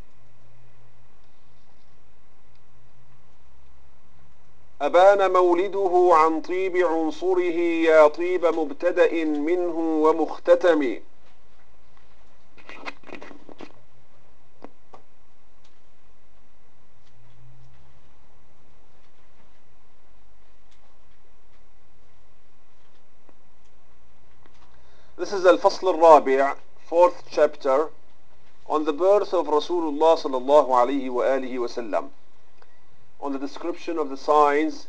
أبان مولده عن طيب عنصره يا طيب مبتدأ منه ومختتم. This is الفصل الرابع, fourth chapter, on the birth of Rasulullah sallallahu alayhi wa alihi wa sallam, on the description of the signs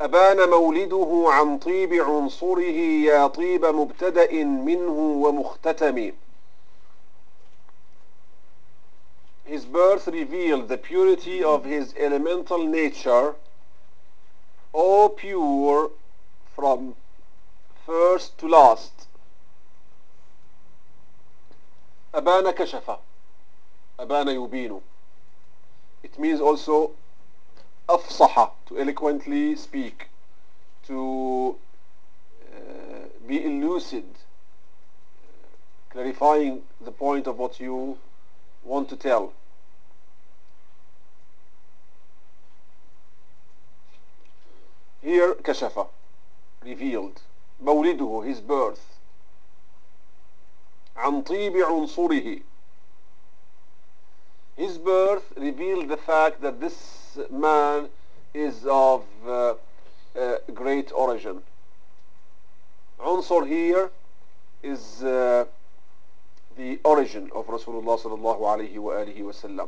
أبان مولده عن طيب عنصره يا طيب مبتدأ منه ومختتم. His birth revealed the purity of his elemental nature, all pure from first to last. أبان كشف. أبان يبين. It means also أفصح, to eloquently speak, to be lucid, clarifying the point of what you want to tell. Here كشف, revealed. مولده, his birth. عن طيب عنصره. His birth revealed the fact that this man is of great origin. عنصر here is the origin of Rasulullah sallallahu alayhi wa alihi wa sallam.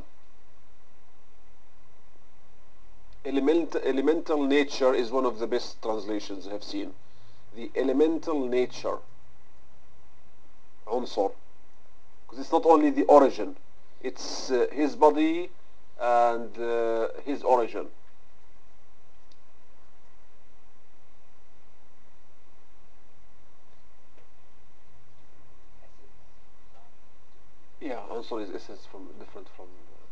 Elemental nature is one of the best translations I have seen. The elemental nature. عنصر. Because it's not only the origin. It's his body and his origin. Yeah, عنصر is essence from different from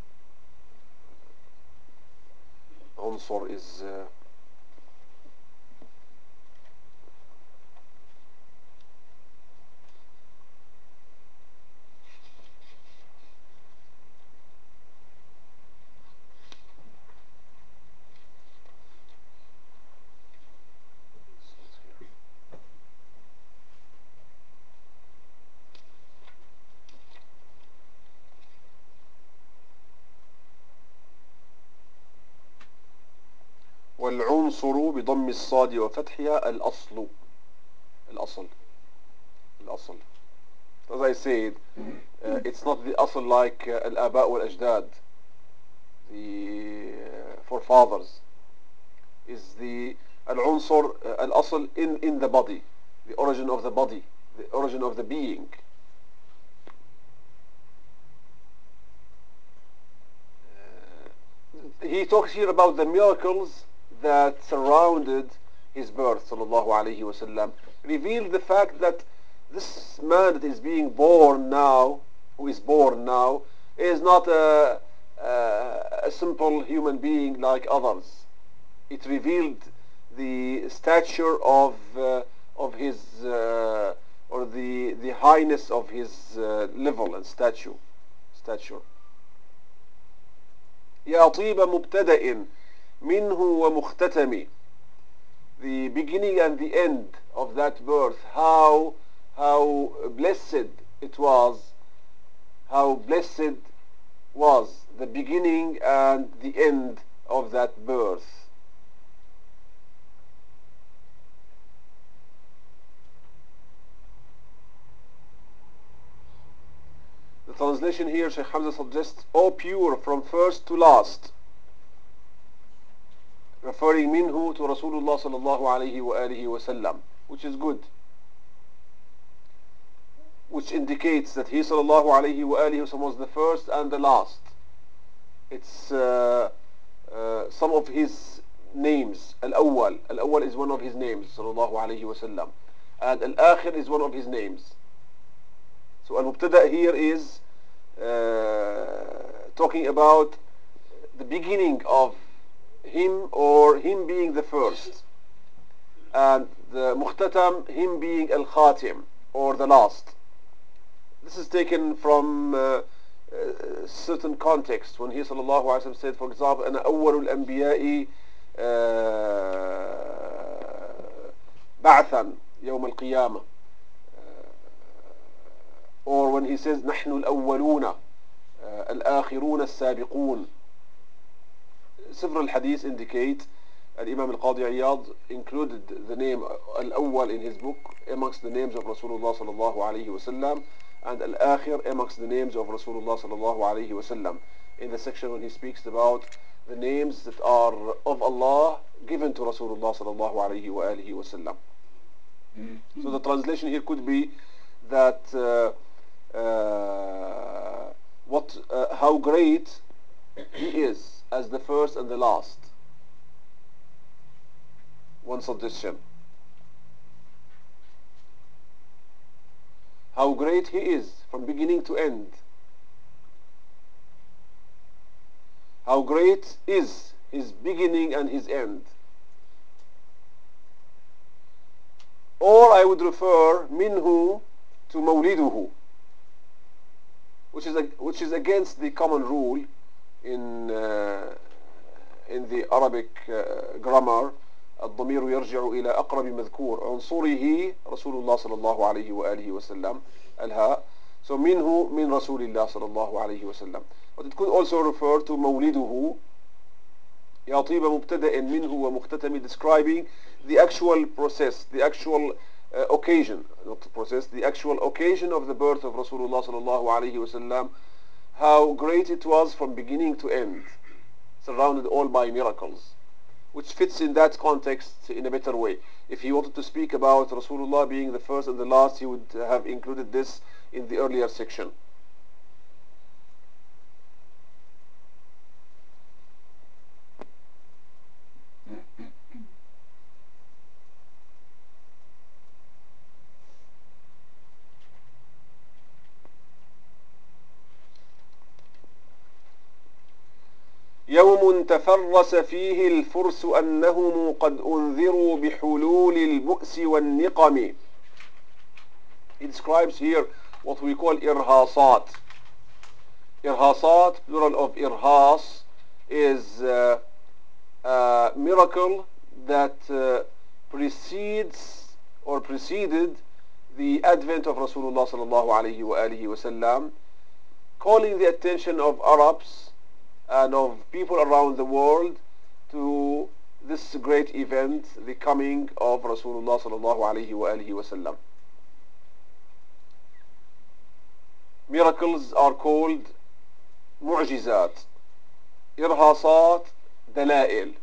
عنصر is والعنصر بضم الصاد وفتحها الأصل. الأصل. الأصل. As I said, it's not the أصل like الآباء والأجداد, the forefathers. Is the العنصر الأصل in the body, the origin of the body, the origin of the being. He talks here about the miracles that surrounded his birth, sallallahu alaihi wasallam, revealed the fact that this man that is being born now, who is born now, is not a simple human being like others. It revealed the stature of his or the highness of his level and stature. يا طيب مبتدأ منه ومختتم. The beginning and the end of that birth, how blessed it was, how blessed was the beginning and the end of that birth. The translation here, Shaykh Hamza suggests, all pure from first to last, referring minhu to Rasulullah sallallahu alayhi wa alihi wa sallam, which is good, which indicates that he sallallahu alayhi wa alihi wa sallam was the first and the last. It's some of his names. Al-Awwal is one of his names, sallallahu alayhi wa sallam, and Al-Akhir is one of his names. So Al-Mubtada here is talking about the beginning of him, or him being the first, and the Mukhtatam, him being Al-Khatim, or the last. This is taken from certain context when he sallallahu alaihi wasallam said, for example, أنا أول الأنبياء بعثا يوم القيامة, or when he says نحن الأولون الآخرون السابقون. Several hadiths indicate Imam al-Qadi Iyad included the name Al-Awwal in his book amongst the names of Rasulullah sallallahu alayhi wasallam, and Al-Akhir amongst the names of Rasulullah sallallahu alayhi wasallam, in the section when he speaks about the names that are of Allah given to Rasulullah sallallahu alayhi wa alihi wa sallam. So the translation here could be that how great he is as the first and the last. One suggestion. How great he is from beginning to end. How great is his beginning and his end. Or I would refer minhu to mawliduhu, which is against the common rule in the Arabic grammar. الضمير يرجع إلى أقرب مذكور عنصره رسول الله صلى الله عليه وآله وسلم الهاء. So منه من رسول الله صلى الله عليه وسلم. But it could also refer to مولده يا طيب مبتدأ منه ومختتم, describing the actual process, the actual occasion, not the process, the actual occasion of the birth of Rasulullah صلى الله عليه وسلم, how great it was from beginning to end, surrounded all by miracles, which fits in that context in a better way. If he wanted to speak about Rasulullah being the first and the last, he would have included this in the earlier section. يوم تفرس فيه الفرس أنهم قد أنذروا بحلول البؤس والنقم. He describes here what we call irhasat. Irhasat, plural of irhas, is a miracle that precedes or preceded the advent of Rasulullah sallallahu alayhi wa alihi wasallam, calling the attention of Arabs and of people around the world to this great event, the coming of Rasulullah sallallahu alayhi wa alihi wasallam. Miracles are called mu'jizat, irhasat, dalail.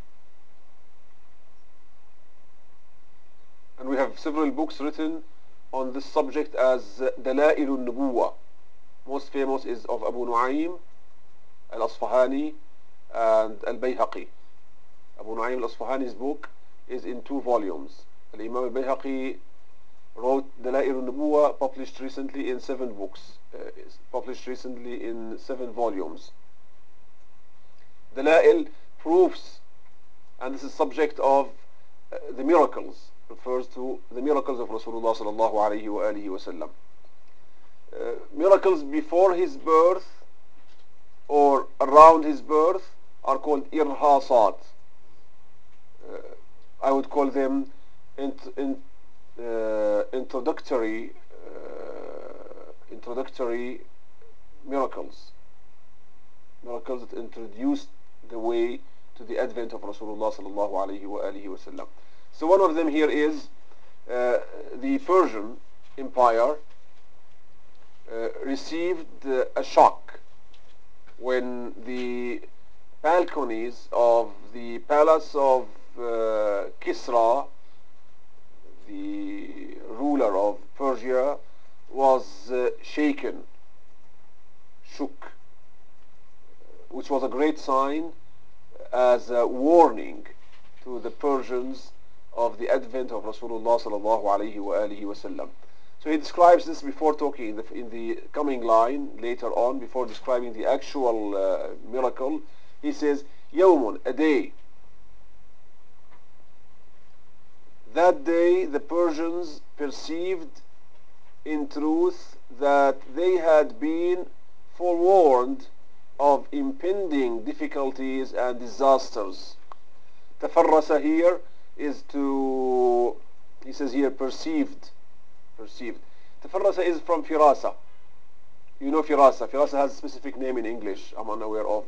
And we have several books written on this subject as Dalail al-Nubuwa. Most famous is of Abu Nu'aym al-Asfahani and al-Bayhaqi. Abu Nu'aym al-Asfahani's book is in 2 volumes. Al-Imam al-Bayhaqi wrote Dalail al-Nubuwa, published recently in 7 books, published recently in 7 volumes. Dalail proofs, and this is subject of the miracles, refers to the miracles of Rasulullah sallallahu alayhi wa alihi wa sallam. Miracles before his birth or around his birth are called irhasat. I would call them introductory miracles that introduced the way to the advent of Rasulullah sallallahu alayhi wa alihi wa sallam. So one of them here is the Persian Empire received a shock when the balconies of the palace of Kisra, the ruler of Persia, was shook, which was a great sign as a warning to the Persians of the advent of Rasulullah sallallahu alayhi wa alihi wa sallam. So he describes this before talking in the coming line later on, before describing the actual miracle. He says, يوم, a day. That day the Persians perceived in truth that they had been forewarned of impending difficulties and disasters. Tafarrasa here is to, he says here, perceived. Tafarrasa is from firasa. You know firasa. Firasa has a specific name in English I'm unaware of.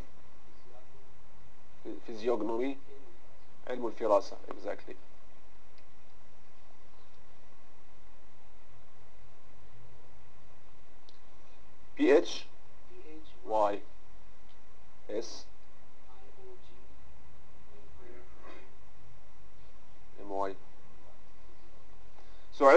Physiognomy. Ilm al-firasa, exactly. P-H-Y-S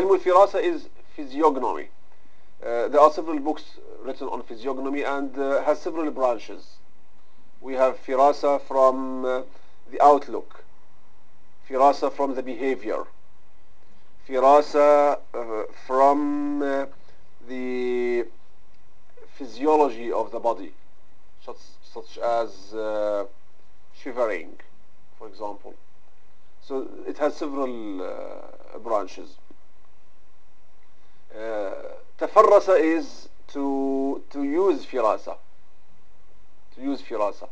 علم الفراسة is physiognomy. There are several books written on physiognomy and has several branches. We have firasa from the outlook, firasa from the behavior, firasa from the physiology of the body, such as shivering, for example. So it has several branches. تفرس is to use firasa. To use firasa.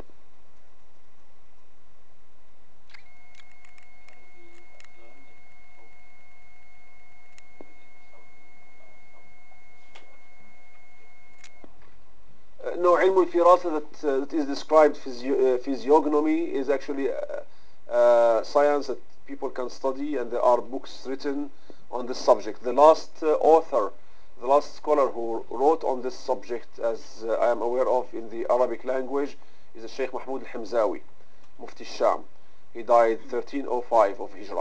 No, علم الفراسة that is described physiognomy is actually science that people can study, and there are books written on this subject. The last author, the last scholar who wrote on this subject, as I am aware of in the Arabic language, is the Sheikh Mahmoud al-Hamzawi, Mufti Sham. He died 1305 of Hijrah,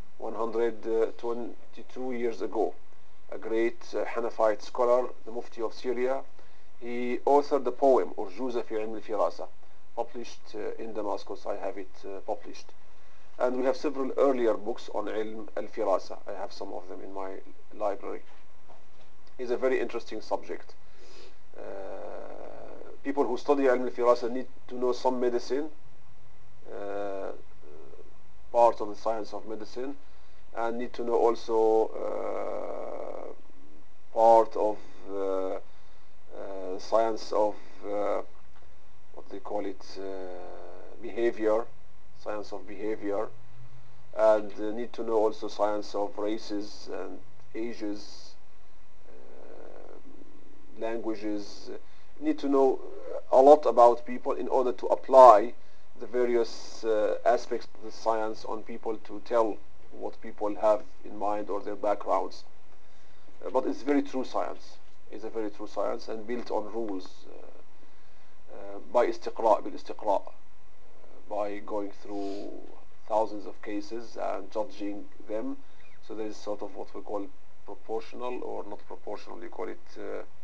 122 years ago. A great Hanafite scholar, the Mufti of Syria. He authored the poem أرجوزة في علم الفراسة, published in Damascus. I have it published. And we have several earlier books on علم الفراسة. I have some of them in my library. It's a very interesting subject. People who study علم الفراسة need to know some medicine, part of the science of medicine, and need to know also part of science of what they call it, behavior, science of behavior, and need to know also science of races and ages, languages. Need to know a lot about people in order to apply the various aspects of the science on people, to tell what people have in mind or their backgrounds. But it's very true science. It's a very true science and built on rules by استقراء بالاستقراء, by going through thousands of cases and judging them. So there is sort of what we call proportional, or not proportional, you call it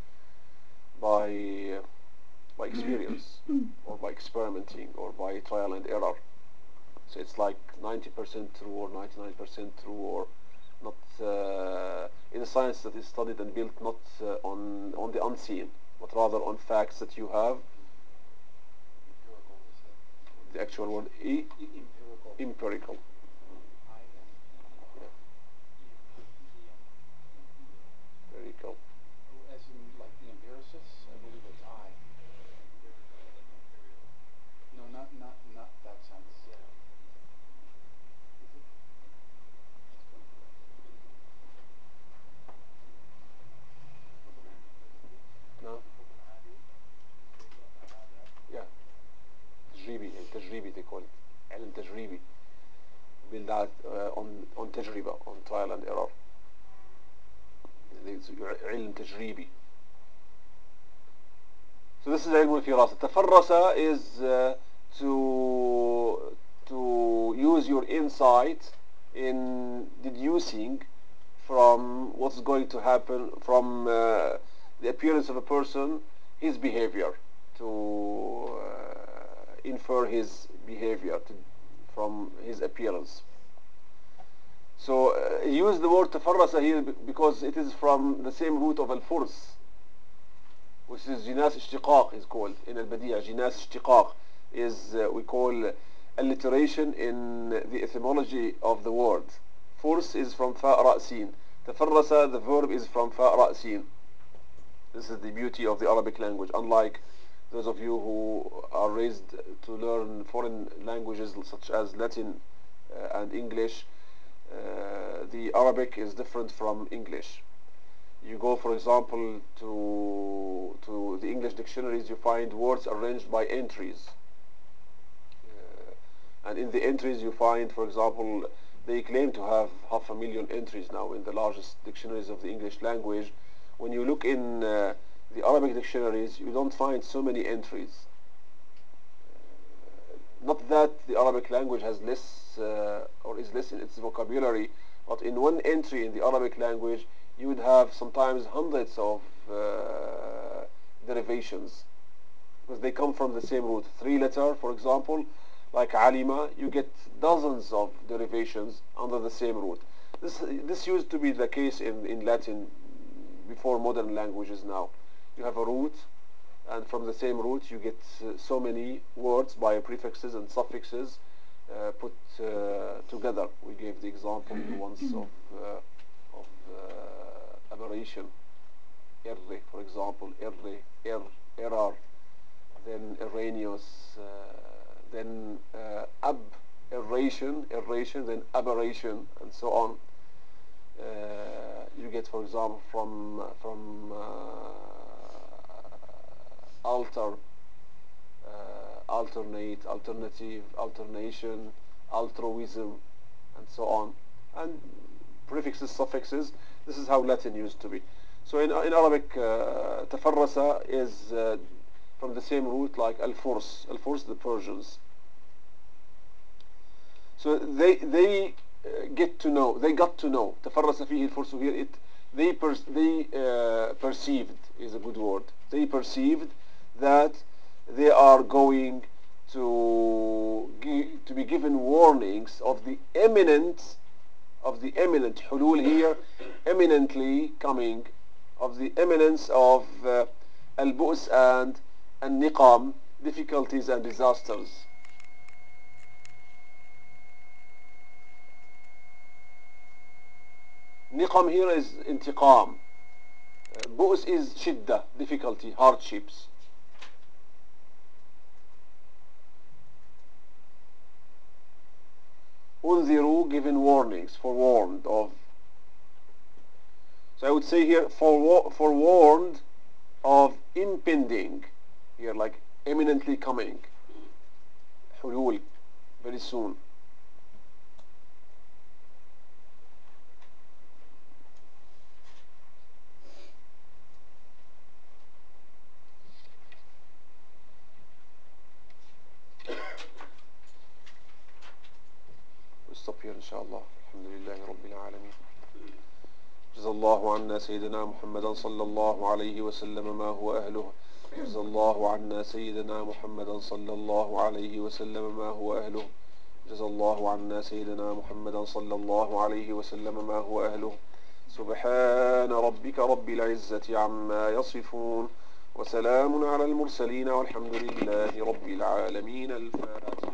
by experience or by experimenting or by trial and error. So it's like 90% true or 99% true, or not in a science that is studied and built not on the unseen, but rather on facts that you have. Empirical is The actual word empirical. empirical. Empirical. As in like the empiricists, I believe it's I. No, not that sense. No? Yeah. تجريبي, تجريبي they call it. علم تجريبي. Build out on تجربة, on trial and error. It's علم تجريبي. So this is علم الفراسة. تفرس is to use your insight in deducing from what's going to happen, from the appearance of a person, his behavior, to infer his behavior from his appearance. So use the word تفرس here because it is from the same root of الفرس, which is جناس اشتقاق is called in البديع. جناس اشتقاق is we call alliteration in the etymology of the word. Force is from فاء راء سين. تفرس, the verb, is from فاء راء سين. This is the beauty of the Arabic language. Unlike those of you who are raised to learn foreign languages such as Latin and English, the Arabic is different from English. You go, for example, to the English dictionaries, you find words arranged by entries. And in the entries you find, for example, they claim to have 500,000 entries now in the largest dictionaries of the English language. When you look in the Arabic dictionaries, you don't find so many entries. Not that the Arabic language has less or is less in its vocabulary, But in one entry in the Arabic language, you would have sometimes hundreds of derivations because they come from the same root. Three letter, for example, like alima, you get dozens of derivations under the same root. This used to be the case in Latin before modern languages now. You have a root, and from the same root you get so many words by prefixes and suffixes put together. We gave the example once of aberration. Erre, for example, error, then erroneous, then aberration, then aberration, and so on. You get, for example, from alter, alternate, alternative, alternation, altruism, and so on. And prefixes, suffixes. This is how Latin used to be. So in Arabic, tafarrasa is from the same root like al-Furs, the Persians. So they got to know. تفرس فيه الفرس here. They perceived is a good word. They perceived that they are going to be given warnings of the imminent hulul here, eminently coming, of the imminence of al-bu's and al-niqam, difficulties and disasters. Niqam here is intiqam. Bu's is shidda, difficulty, hardships. Unziru, given warnings, forewarned of. So I would say here, forewarned of impending, here like imminently coming. Hulul, very soon. Stop here inshallah. Alhamdulillahi Rabbil Alameen. جزا الله عنا سيدنا محمدا صلى الله عليه وسلم ما هو أهله. جزا الله عنا سيدنا محمدا صلى الله عليه وسلم ما هو أهله. جزا الله عنا سيدنا محمدا صلى الله عليه وسلم ما هو أهله. سبحان ربك رب العزة عما يصفون وسلام على المرسلين والحمد لله رب العالمين. الفاتحة.